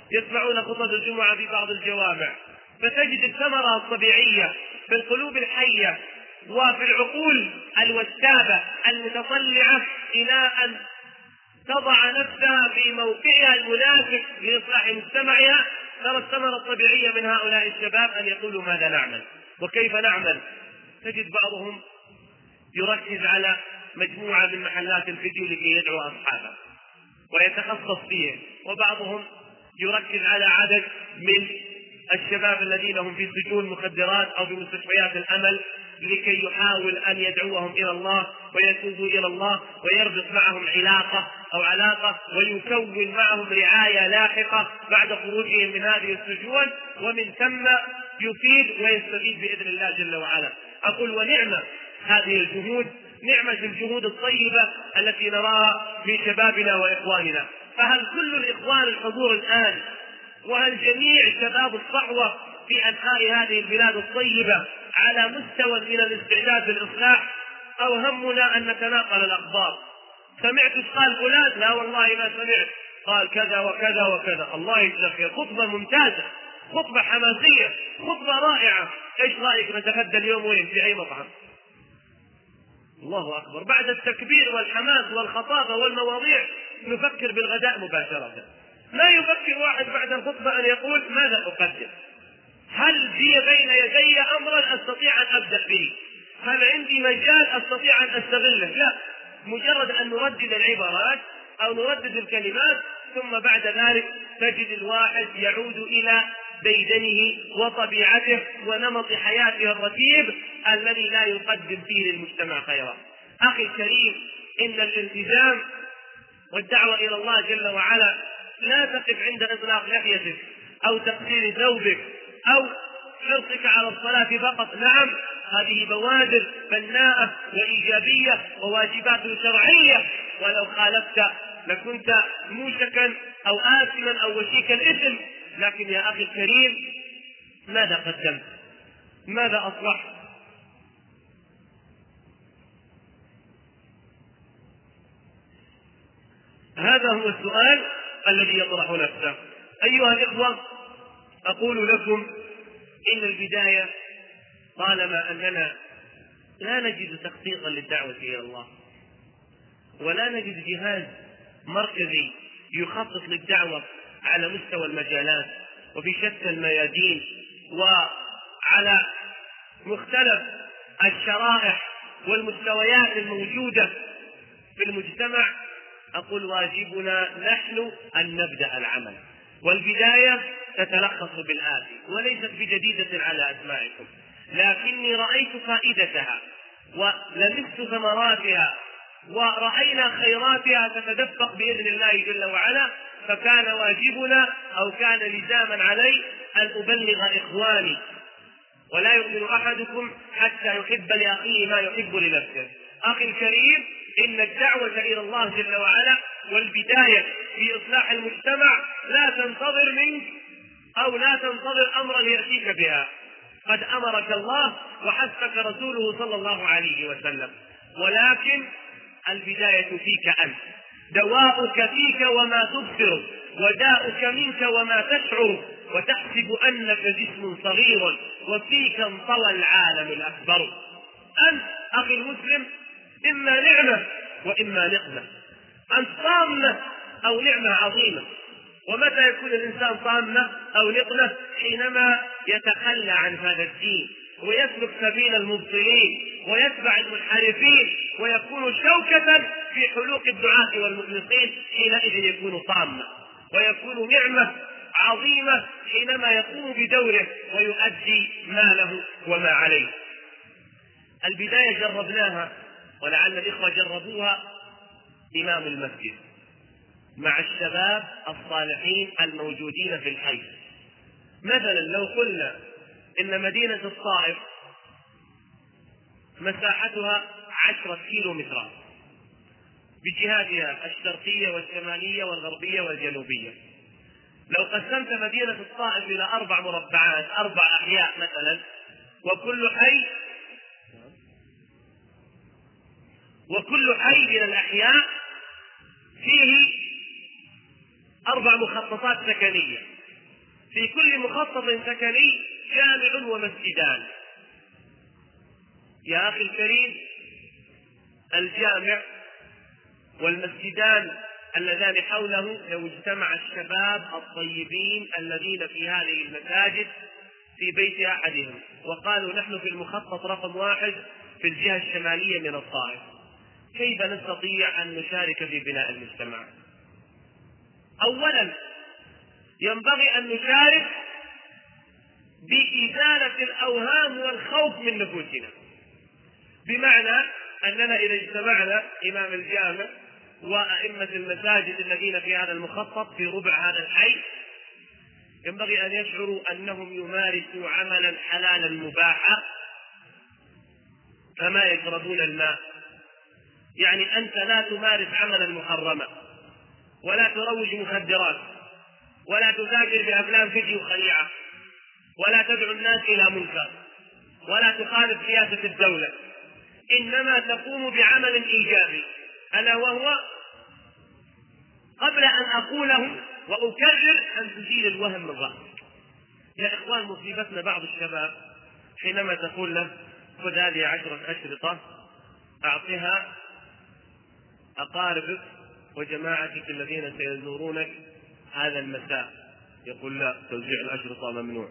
يسمعون خطب الجمعة في بعض الجوامع، فتجد الثمرة الطبيعية في القلوب الحية وفي العقول الوسابة المتطلعة إلى أن تضع نفسها في موقعها المناسب لإصلاح مجتمعها. ترى الثمرة الطبيعية من هؤلاء الشباب أن يقولوا ماذا نعمل وكيف نعمل. تجد بعضهم يركز على مجموعة من محلات الفيديو لكي يدعو أصحابه ويتخصص فيه، وبعضهم يركز على عدد من الشباب الذين هم في سجون مخدرات أو في مستشفيات الأمل لكي يحاول أن يدعوهم إلى الله ويتوبوا إلى الله ويربط معهم علاقة أو علاقة ويكون معهم رعاية لاحقة بعد خروجهم من هذه السجون، ومن ثم يفيد ويستفيد بإذن الله جل وعلا. أقول ونعمة هذه الجهود، نعمة الجهود الطيبة التي نراها في شبابنا وإخواننا. فهل كل الإخوان الحضور الآن وهل جميع شباب الصحوة في أنحاء هذه البلاد الطيبة على مستوى من الاستعداد للإصلاح، أو همنا أن نتناقل الأخبار؟ سمعت قال فلان؟ لا والله ما سمعت، قال كذا وكذا وكذا. الله يجزاك خير، خطبة ممتازة، خطبة حماسية، خطبة رائعة. ايش رأيك نتغدى اليوم وين؟ في أي مطعم؟ الله أكبر. بعد التكبير والحماس والخطابة والمواضيع نفكر بالغداء مباشرة. لا يفكر واحد بعد الخطبة أن يقول ماذا أقدم، هل في بين يدي أمرا أستطيع أن أبدأ به، هل عندي مجال أستطيع أن أستغله. لا، مجرد أن نردد العبارات أو نردد الكلمات، ثم بعد ذلك تجد الواحد يعود إلى ديدنه وطبيعته ونمط حياته الرتيب الذي لا يقدم فيه للمجتمع خيرا. أخي الكريم، إن الالتزام والدعوة إلى الله جل وعلا لا تقف عند إطلاق لحيتك أو تقصير ثوبك أو حرصك على الصلاة فقط. نعم، هذه بوادر بناءة وإيجابية وواجبات شرعية، ولو خالفت لكنت موشكا أو آثما أو وشيك الإثم. لكن يا أخي الكريم، ماذا قدمت؟ ماذا أصلحت؟ هذا هو السؤال الذي يطرح نفسه. أيها الإخوة، أقول لكم إن البداية طالما أننا لا نجد تخطيطا للدعوة إلى الله ولا نجد جهاز مركزي يخطط للدعوة على مستوى المجالات وفي شتى الميادين وعلى مختلف الشرائح والمستويات الموجودة في المجتمع، أقول واجبنا نحن أن نبدأ العمل. والبداية تتلخص بالآتي، وليست بجديدة على أسماعكم، لكني رأيت فائدتها ولمست ثمراتها ورأينا خيراتها تتدفق بإذن الله جل وعلا، فكان واجبنا أو كان لزاما علي أن أبلغ إخواني. ولا يؤمن أحدكم حتى يحب لأخيه ما يحب لنفسه. أخي الكريم، إن الدعوة إلى الله جل وعلا والبداية في إصلاح المجتمع لا تنتظر منك أو لا تنتظر أمرا يأتيك بها. قد أمرك الله وحثك رسوله صلى الله عليه وسلم، ولكن البداية فيك أنت. دواؤك فيك وما تبصر، وداؤك منك وما تشعر، وتحسب أنك جسم صغير وفيك انطوى العالم الأكبر. أنت أخي المسلم إما نعمة وإما نقمة، أنت طامة أو نعمة عظيمة. ومتى يكون الإنسان طامة أو نقمة؟ حينما يتخلى عن هذا الدين ويسلك سبيل المبطلين ويتبع المنحرفين ويكون شوكة في حلوق الدعاة والمخلصين، حينئذ يكون طامة. ويكون نعمة عظيمة حينما يقوم بدوره ويؤدي ما له وما عليه. البداية جربناها ولعل الإخوة جربوها إمام المسجد مع الشباب الصالحين الموجودين في الحي. مثلا لو قلنا إن مدينة الطائف مساحتها عشرة كيلو مترات بجهاتها الشرقية والشمالية والغربية والجنوبية، لو قسمت مدينة الطائف إلى أربع مربعات، أربع أحياء مثلا، وكل حي وكل حي من الأحياء فيه أربع مخططات سكنية، في كل مخطط سكني جامع ومسجدان. يا أخي الكريم، الجامع والمسجدان اللذان حوله لو اجتمع الشباب الطيبين الذين في هذه المساجد في بيت أحدهم وقالوا نحن في المخطط رقم واحد في الجهة الشمالية من الطائف، كيف نستطيع أن نشارك في بناء المجتمع؟ أولا ينبغي أن نشارك بإزالة الأوهام والخوف من نفوسنا، بمعنى أننا إذا اجتمعنا إمام الجامع وأئمة المساجد الذين في هذا المخطط في ربع هذا الحي ينبغي أن يشعروا أنهم يمارسوا عملا حلالا مباحا كما يشربون الماء. يعني أنت لا تمارس عملا محرما، ولا تروج مخدرات، ولا تتاجر بأفلام فيديو خليعة، ولا تدعو الناس إلى منكر، ولا تخالف سياسة الدولة، إنما تقوم بعمل إيجابي، ألا وهو قبل أن أقوله وأكرر أن تزيل الوهم من رأسك. يا إخوان، مصيبتنا بعض الشباب حينما تقول له خذ هذه عشرة أشرطة أعطها أقاربك وجماعتك الذين سيزورونك هذا المساء، يقول لا، توزيع الأشرطة ممنوع.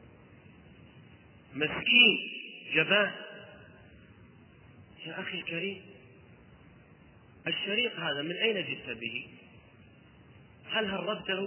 مسكين جبان. يا أخي الكريم، الشريط هذا من أين جئت به؟ هل هربته؟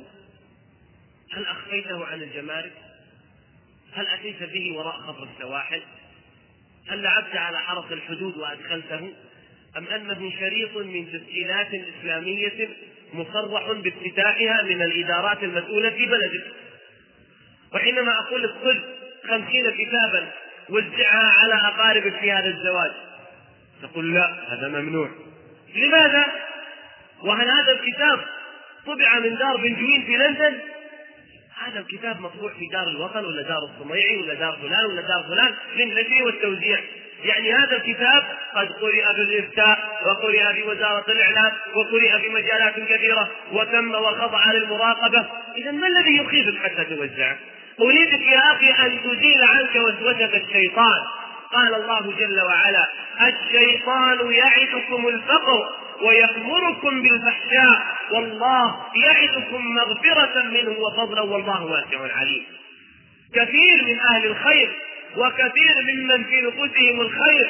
هل أخفيته عن الجمارك؟ هل أتيت به وراء خفر السواحل؟ هل لعبت على حرس الحدود وأدخلته؟ أم أنه شريط من تسجيلات إسلامية مصرح بافتتاحها من الإدارات المسؤولة في بلدك؟ وحينما أقول لك خذ خمسين كتابا وزعها على أقاربك في هذا الزواج، تقول لا، هذا ممنوع. لماذا؟ وهل هذا الكتاب طبع من دار بنجوين في لندن؟ هذا الكتاب مطبوع في دار الوطن ولا دار الصميعي ولا دار فلان ولا دار فلان للنشر والتوزيع. يعني هذا الكتاب قد قرئ بالإفتاء وقرئ بوزارة الإعلام وقرئ في مجالات كثيرة وتم وخضع للمراقبة. إذا ما الذي يخيفك حتى توزعه؟ أريدك يا أخي أن تزيل عنك وسوسة الشيطان. قال الله جل وعلا: الشيطان يعدكم الفقر ويأمركم بالفحشاء والله يعدكم مغفرة منه وفضلا والله واسع عليم. كثير من أهل الخير وكثير ممن في نفوسهم الخير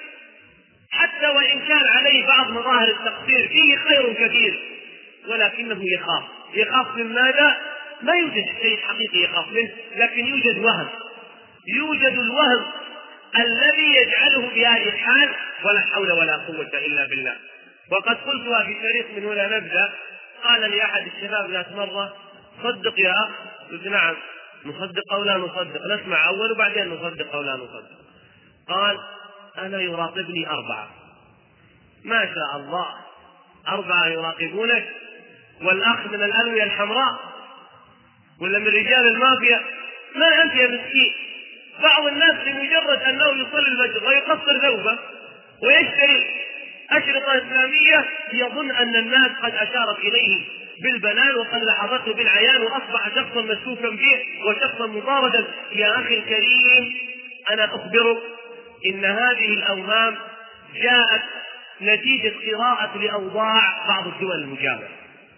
حتى وإن كان عليه بعض مظاهر التقصير فيه خير كثير، ولكنه يخاف. يخاف من ماذا؟ ما يوجد شيء حقيقي يخاف منه، لكن يوجد وهم، يوجد الوهم الذي يجعله بهذه الحال ولا حول ولا قوة إلا بالله. وقد قلتها في شريط من هنا نبدأ. قال لي أحد الشباب ذات مرة: صدق يا أخ. قلت: نعم. نصدق أو لا نصدق؟ نسمع أول وبعدين نصدق أو لا نصدق. قال: أنا يراقبني أربعة. ما شاء الله، أربعة يراقبونك، والأخ من الألوية الحمراء ولا من رجال المافيا؟ ما أنت يا مسكين. بعض الناس لمجرد أنه يصلي الفجر ويقصر ثوبه ويشتري أشرطة إسلامية يظن أن الناس قد أشارت إليه بالبنان وقد لحظته بالعيان وأصبح شخصا مسوكا فيه وشخصا مطاردا. يا أخي الكريم، أنا أخبرك إن هذه الأوهام جاءت نتيجة قراءة لأوضاع بعض الدول المجاورة.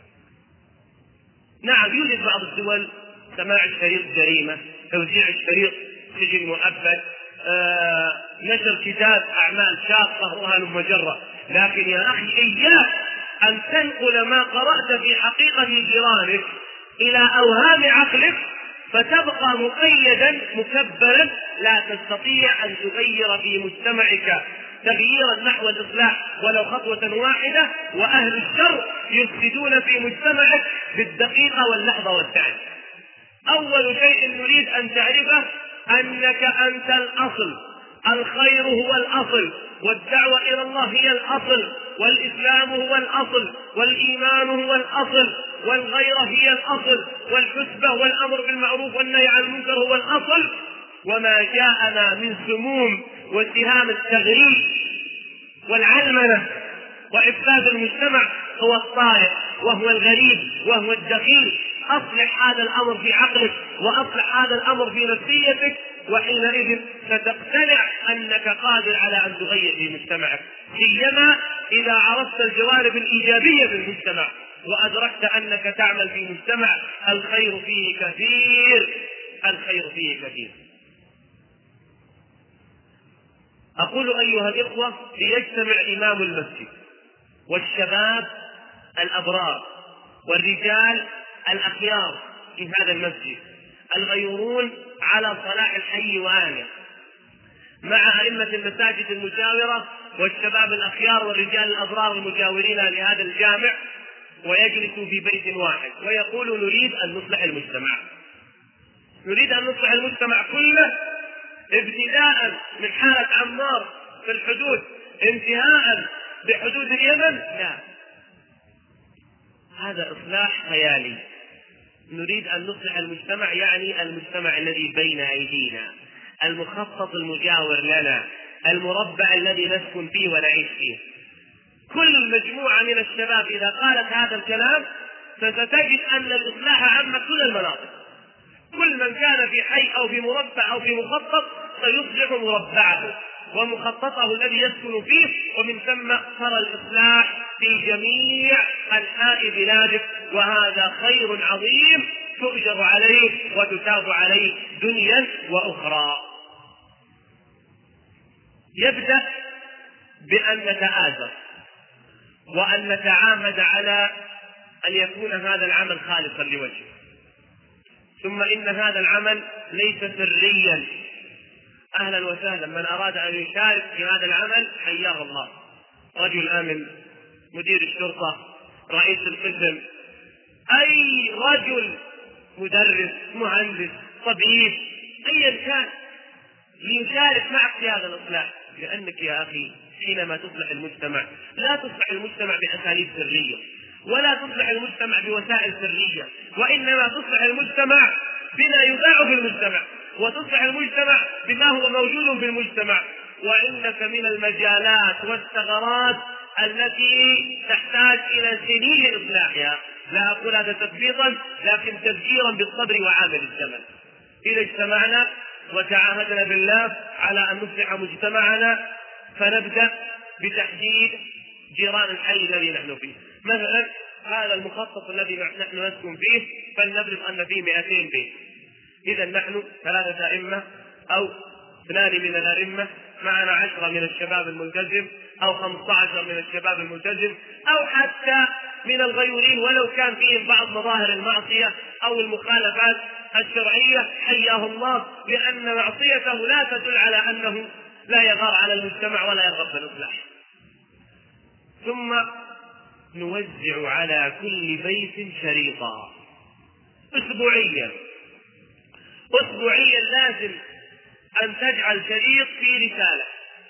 نعم، يوجد بعض الدول سماع الشريط جريمة، توزيع الشريط سجن مؤبد، آه، نشر كتاب أعمال شاقة رهن مجرة، لكن يا أخي إياك أن تنقل ما قرأت في حقيقة جيرانك إلى أوهام عقلك فتبقى مقيدا مكبلا، لا تستطيع أن تغير في مجتمعك تغييرا نحو الإصلاح ولو خطوة واحدة، وأهل الشر يفسدون في مجتمعك بالدقيقة واللحظة والثانية. أول شيء نريد أن تعرفه أنك أنت الأصل، الخير هو الأصل، والدعوة إلى الله هي الأصل، والإسلام هو الأصل، والإيمان هو الأصل، والغيرة هي الأصل، والحسبة والأمر بالمعروف والنهي عن المنكر هو الأصل. وما جاءنا من سموم واتهام التغريب والعلمنة وإفساد المجتمع هو الطائر وهو الغريب وهو الدخيل أصلح هذا الأمر في عقلك وأصلح هذا الأمر في نفسيتك، وحينئذ ستقتنع أنك قادر على أن تغير في مجتمعك، سيما إذا عرفت الجوانب الإيجابية في المجتمع وأدركت أنك تعمل في مجتمع الخير فيه كثير، الخير فيه كثير. أقول أيها الإخوة، ليجتمع إمام المسجد والشباب الأبرار والرجال الأخيار في هذا المسجد الغيورون على صلاح الحي وآله مع أئمة المساجد المجاورة والشباب الأخيار والرجال الأبرار المجاورين لهذا الجامع، ويجلسوا في بيت واحد ويقولوا نريد أن نصلح المجتمع، نريد أن نصلح المجتمع كله، ابتداء من حالة عمار في الحدود انتهاء بحدود اليمن. لا، هذا إصلاح خيالي. نريد أن نصلح المجتمع يعني المجتمع الذي بين أيدينا، المخطط المجاور لنا، المربع الذي نسكن فيه ونعيش فيه. كل مجموعة من الشباب إذا قالت هذا الكلام فستجد أن الإصلاح عم كل المناطق. كل من كان في حي أو في مربع أو في مخطط سيصلح مربعه ومخططه الذي يسكن فيه، ومن ثم ترى الإصلاح في جميع أنحاء بلادك، وهذا خير عظيم تؤجر عليه وتتاب عليه دنيا وأخرى. يبدأ بأن نتآزر وأن نتعامد على أن يكون هذا العمل خالصا لوجهه، ثم إن هذا العمل ليس سريا. أهلا وسهلا، من أراد أن يشارك في هذا العمل حياه الله، رجل أمن، مدير الشرطة، رئيس القسم، أي رجل، مدرس، مهندس، طبيب، أيا كان، ليشارك معك في هذا الإصلاح. لأنك يا أخي حينما تصلح المجتمع لا تصلح المجتمع بأساليب سرية ولا تصلح المجتمع بوسائل سرية، وإنما تصلح المجتمع بما يباع في المجتمع، وتصلح المجتمع بما هو موجود في المجتمع. وعندك من المجالات والثغرات التي تحتاج إلى سنين إصلاحها. لا أقول هذا تثبيطا، لكن تذكيرا بالصبر وعامل الزمن. إذا اجتمعنا وتعاهدنا بالله على أن نصلح مجتمعنا فنبدأ بتحديد جيران الحي الذي نحن فيه. مثلا هذا المخطط الذي نحن نسكن فيه فلنفرض أن فيه مئتين بيت، إذا نحن ثلاثة أئمة أو اثنان من الأئمة، معنا عشرة من الشباب الملتزم أو خمسة عشر من الشباب الملتزم، أو حتى من الغيورين ولو كان فيهم بعض مظاهر المعصية أو المخالفات الشرعية حياه الله، لأن معصيته لا تدل على أنه لا يغار على المجتمع ولا يرغب في الإصلاح. ثم نوزع على كل بيت شريطا أسبوعيا، أسبوعيا لازم أن تجعل شريط في رسالة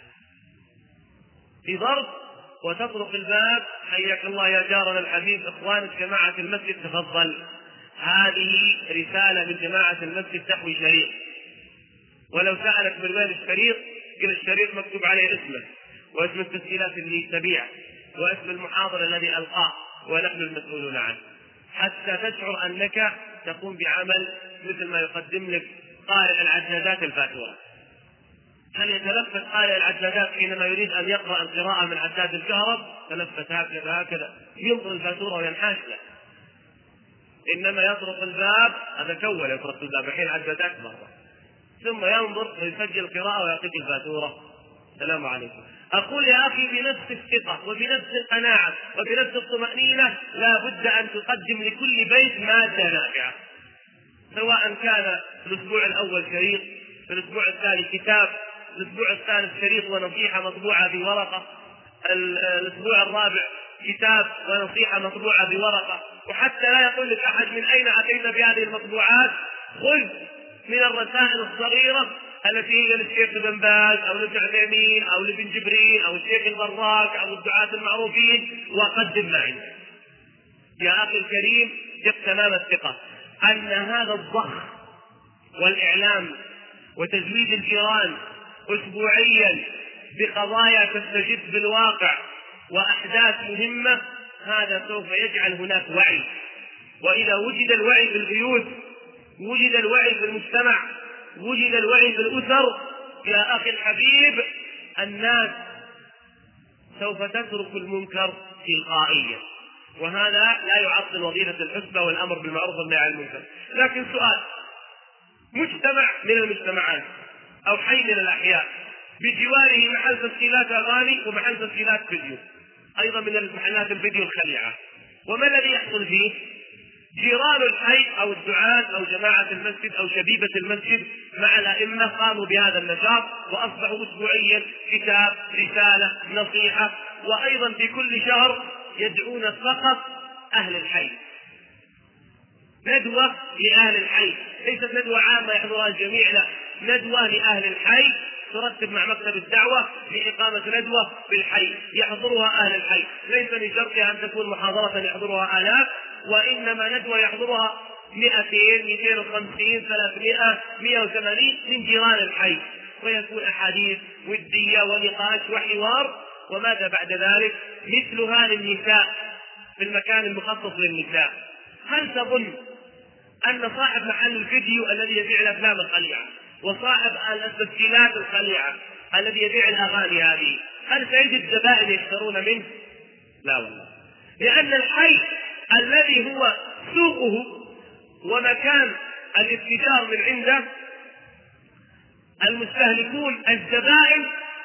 في ضرب وتطرق الباب، حياك الله يا جارنا الحبيب، إخوانك جماعة المسجد تفضل، هذه رسالة من جماعة المسجد تحوي شريط. ولو سألك من وين الشريط قل الشريط مكتوب عليه اسمه واسم التسجيلات اللي تبيع واسم المحاضر الذي ألقاه ونحن المسؤولون عنه، حتى تشعر أنك تقوم بعمل مثل ما يقدم لك قارئ العدادات الفاتورة. هل يتلفت قارئ العدادات حينما يريد أن يقرأ القراءة من عداد الكهرب؟ تلفت هكذا هكذا ينظر الفاتورة وينحاش له، إنما يطرق الباب، هذا كول يطرق الباب الحين عدادات مرة، ثم ينظر ويسجل القراءة ويعطيك الفاتورة، السلام عليكم. أقول يا أخي بنفس الثقة وبنفس القناعة وبنفس الطمأنينة لا بد أن تقدم لكل بيت مادة نافعة، سواء كان الأسبوع الأول شريط، في الأسبوع الثاني كتاب، الأسبوع الثالث شريط ونصيحة مطبوعة بورقة، الأسبوع الرابع كتاب ونصيحة مطبوعة بورقة. وحتى لا يقول لك أحد من أين أتيت بهذه المطبوعات، خذ من الرسائل الصغيرة التي هي للشيخ بن باز أو لابن عثيمين أو لابن جبريل أو الشيخ البراك أو الدعاة المعروفين وقدم ما عندك. يا أخي الكريم، جب تمام الثقة أن هذا الضخ والإعلام وتزويد الجيران أسبوعيا بقضايا تستجد بالواقع وأحداث مهمة، هذا سوف يجعل هناك وعي وإذا وجد الوعي في البيوت، وجد الوعي في المجتمع، وجد الوعي في الأسر، يا أخي الحبيب الناس سوف تترك المنكر تلقائيا، وهذا لا يعطل وظيفة الحسبة والأمر بالمعروف والنهي عن المنكر. لكن سؤال: مجتمع من المجتمعات أو حي من الأحياء بجواره محل تسجيلات أغاني ومحل تسجيلات فيديو، أيضا من المحلات الفيديو الخليعة، وما الذي يحصل فيه؟ جيران الحي أو الدعاة أو جماعة المسجد أو شبيبة المسجد مع الأئمة قاموا بهذا النشاط، وأصبحوا أسبوعيا كتاب، رسالة، نصيحة، وأيضا في كل شهر يدعون فقط أهل الحي، ندوة لأهل الحي، ليست ندوة عامة يحضرها الجميع، لا، ندوة لأهل الحي ترتب مع مكتب الدعوة لإقامة ندوة في الحي يحضرها أهل الحي، ليس من شرطها أن تكون محاضرة يحضرها آلاف، وإنما ندوة يحضرها مئتين، مئتين وخمسين، ثلاثمائة، مئة وثمانين من جيران الحي، ويكون أحاديث ودية ونقاش وحوار. وماذا بعد ذلك؟ مثلها للنساء في المكان المخصص للنساء. هل تظن أن صاحب محل الفيديو الذي يبيع الأفلام الخليعة وصاحب التسجيلات الخليعة الذي يبيع الأغاني هذه هل سيجد زبائن يشترون منه؟ لا والله، لأن الحي الذي هو سوقه ومكان الاتجار من عنده المستهلكون الزبائن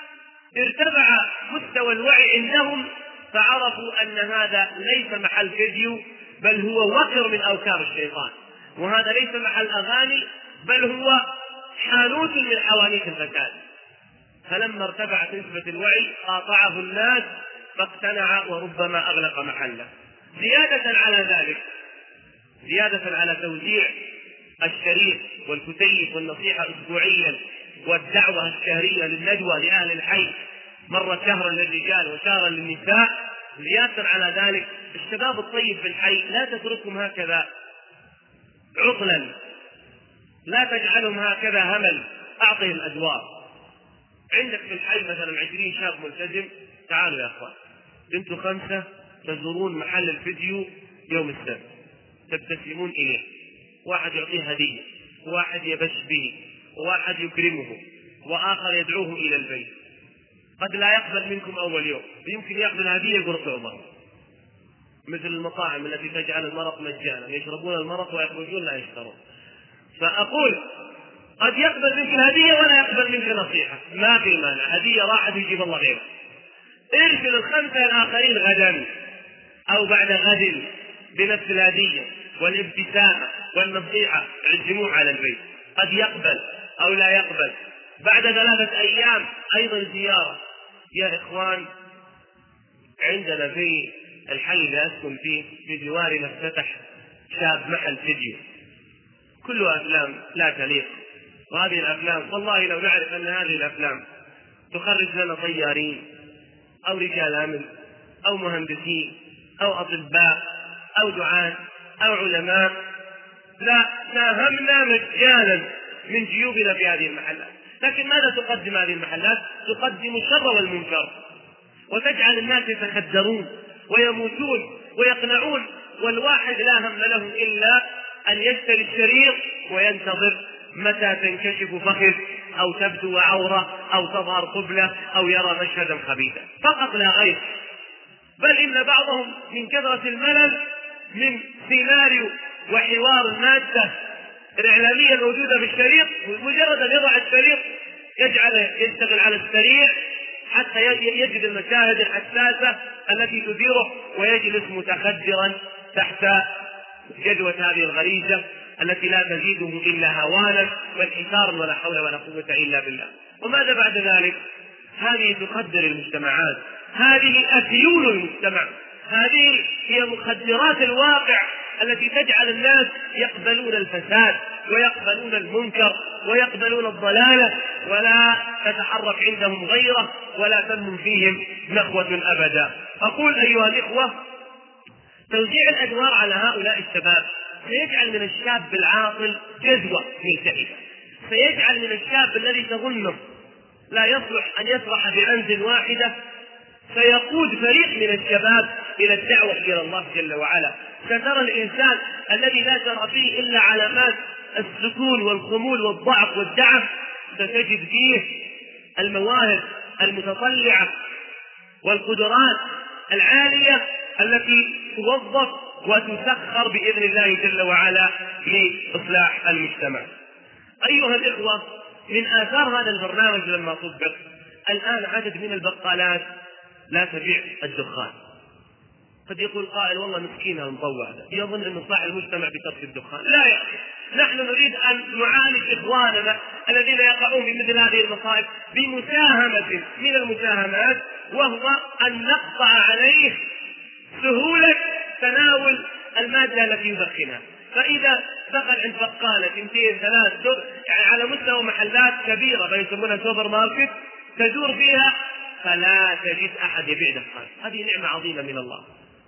ارتفع مستوى الوعي عندهم، فعرفوا أن هذا ليس محل فيديو بل هو وكر من أوكار الشيطان، وهذا ليس محل أغاني بل هو حانوت من حوانيت الفساد. فلما ارتفعت نسبة الوعي قاطعه الناس فاقتنع وربما أغلق محله. زيادة على ذلك، زيادة على توزيع الشريط والكتيب والنصيحة أسبوعيا والدعوة الشهرية للندوة لأهل الحي مرة شهرا للرجال وشهرا للنساء، زيادة على ذلك الشباب الطيب في الحي لا تتركهم هكذا عطلا، لا تجعلهم هكذا همل، أعطهم أدوار. عندك في الحي مثلا عشرين شاب ملتزم، تعالوا يا أخوان انتوا خمسة تزورون محل الفيديو يوم السبت، تبتسمون إليه، واحد يعطيه هدية، واحد يبش به، وواحد يكرمه، وآخر يدعوه إلى البيت. قد لا يقبل منكم أول يوم، يمكن يأخذ الهدية يقول عمر، مثل المطاعم التي تجعل المرق مجانا، يشربون المرق ويخرجون لا يشترون. فأقول قد يقبل منك الهدية ولا يقبل منك نصيحة، ما في مانع، هدية راحت يجيب الله غيره. ارسل الخمسة الآخرين غدا أو بعد غد بنفس الهدية والابتسامة والنصيحة، عزموه على البيت، قد يقبل أو لا يقبل. بعد ثلاثة أيام أيضا زيارة، يا إخوان عندنا في الحي اللي أسكن فيه في جوارنا افتتح شاب محل فيديو كله أفلام لا تليق، وهذه الأفلام والله لو نعرف أن هذه الأفلام تخرج لنا طيارين أو رجال أمن أو مهندسين أو أطباء أو دعاة أو علماء لا ساهمنا مجانا من جيوبنا في هذه المحلات. لكن ماذا تقدم هذه المحلات؟ تقدم الشر والمنكر، وتجعل الناس يتخدرون ويموتون ويقنعون، والواحد لا هم له إلا أن يشتري الشريط وينتظر متى تنكشف فخذ أو تبدو عورة أو تظهر قبلة أو يرى مشهدا خبيثا فقط لا غير. بل إن بعضهم من كثرة الملل من سيناريو وحوار المادة الإعلامية الموجودة في الشريط، مجرد أن يضع الشريط يجعل يشتغل على السريع حتى يجد المشاهد الحساسة التي تثيره، ويجلس متخدرا تحت جدوى هذه الغريزة التي لا تزيده إلا هوانا وانحسارا ولا حول ولا قوة إلا بالله. وماذا بعد ذلك؟ هذه تخدر المجتمعات، هذه أثيول المجتمع، هذه هي مخدرات الواقع التي تجعل الناس يقبلون الفساد ويقبلون المنكر ويقبلون الضلالة، ولا تتحرك عندهم غيره ولا تنمو فيهم نخوة أبدا. أقول أيها الإخوة، توزيع الأدوار على هؤلاء الشباب سيجعل من الشاب العاقل جذوة ملتهبة، سيجعل من الشاب الذي تظنه لا يصلح أن يسرح بعنز واحدة سيقود فريق من الشباب إلى الدعوة إلى الله جل وعلا. سترى الإنسان الذي لا ترى فيه إلا علامات السكون والخمول والضعف والدعف، ستجد فيه المواهب المتطلعة والقدرات العالية التي توظف وتسخر بإذن الله جل وعلا لإصلاح المجتمع. أيها الإخوة، من آثار هذا البرنامج لما طبق، الآن عدد من البقالات لا تبيع الدخان. قد يقول قائل والله مسكينها مطوع، يظن أن صاحب المجتمع بترك الدخان. لا يا أخي، نحن نريد أن نعالج إخواننا الذين يقعون في مثل هذه المصائب بمساهمة من المساهمات، وهو أن نقطع عليه سهولة تناول المادة التي يدخنها. فإذا دخل عند بقالة اثنتين ثلاث يعني على مستوى محلات كبيرة فيسمونها سوبر ماركت تدور فيها، فلا تجد أحد يبيع دخان. هذه نعمة عظيمة من الله.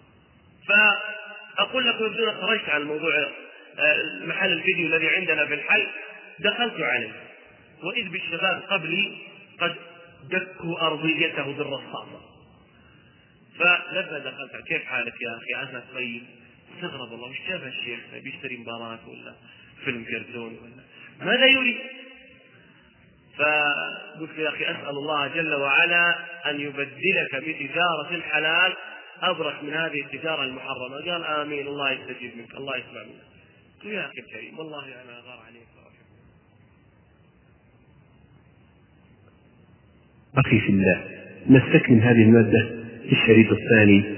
فأقول لكم بدون خرجت عن موضوع محل الفيديو الذي عندنا في الحي، دخلت عليه وإذ بالشباب قبلي قد دكوا أرضيته بالرصاصة. فلما دخلت كيف حالك يا أخي عسى طيب، استغرب والله وش جاب الشيخ بيشتري مباراة ولا فيلم كرتون ولا ماذا يريد؟ فقلت يا أخي أسأل الله جل وعلا أن يبدلك بتجارة الحلال أبرك من هذه التجارة المحرمة. قال آمين، الله يستجيب منك، الله يسمع منك. قلت يا أخي الكريم والله أنا غار عليك وأحبك. أخي في الله، نستكمل هذه المادة في الشريط الثاني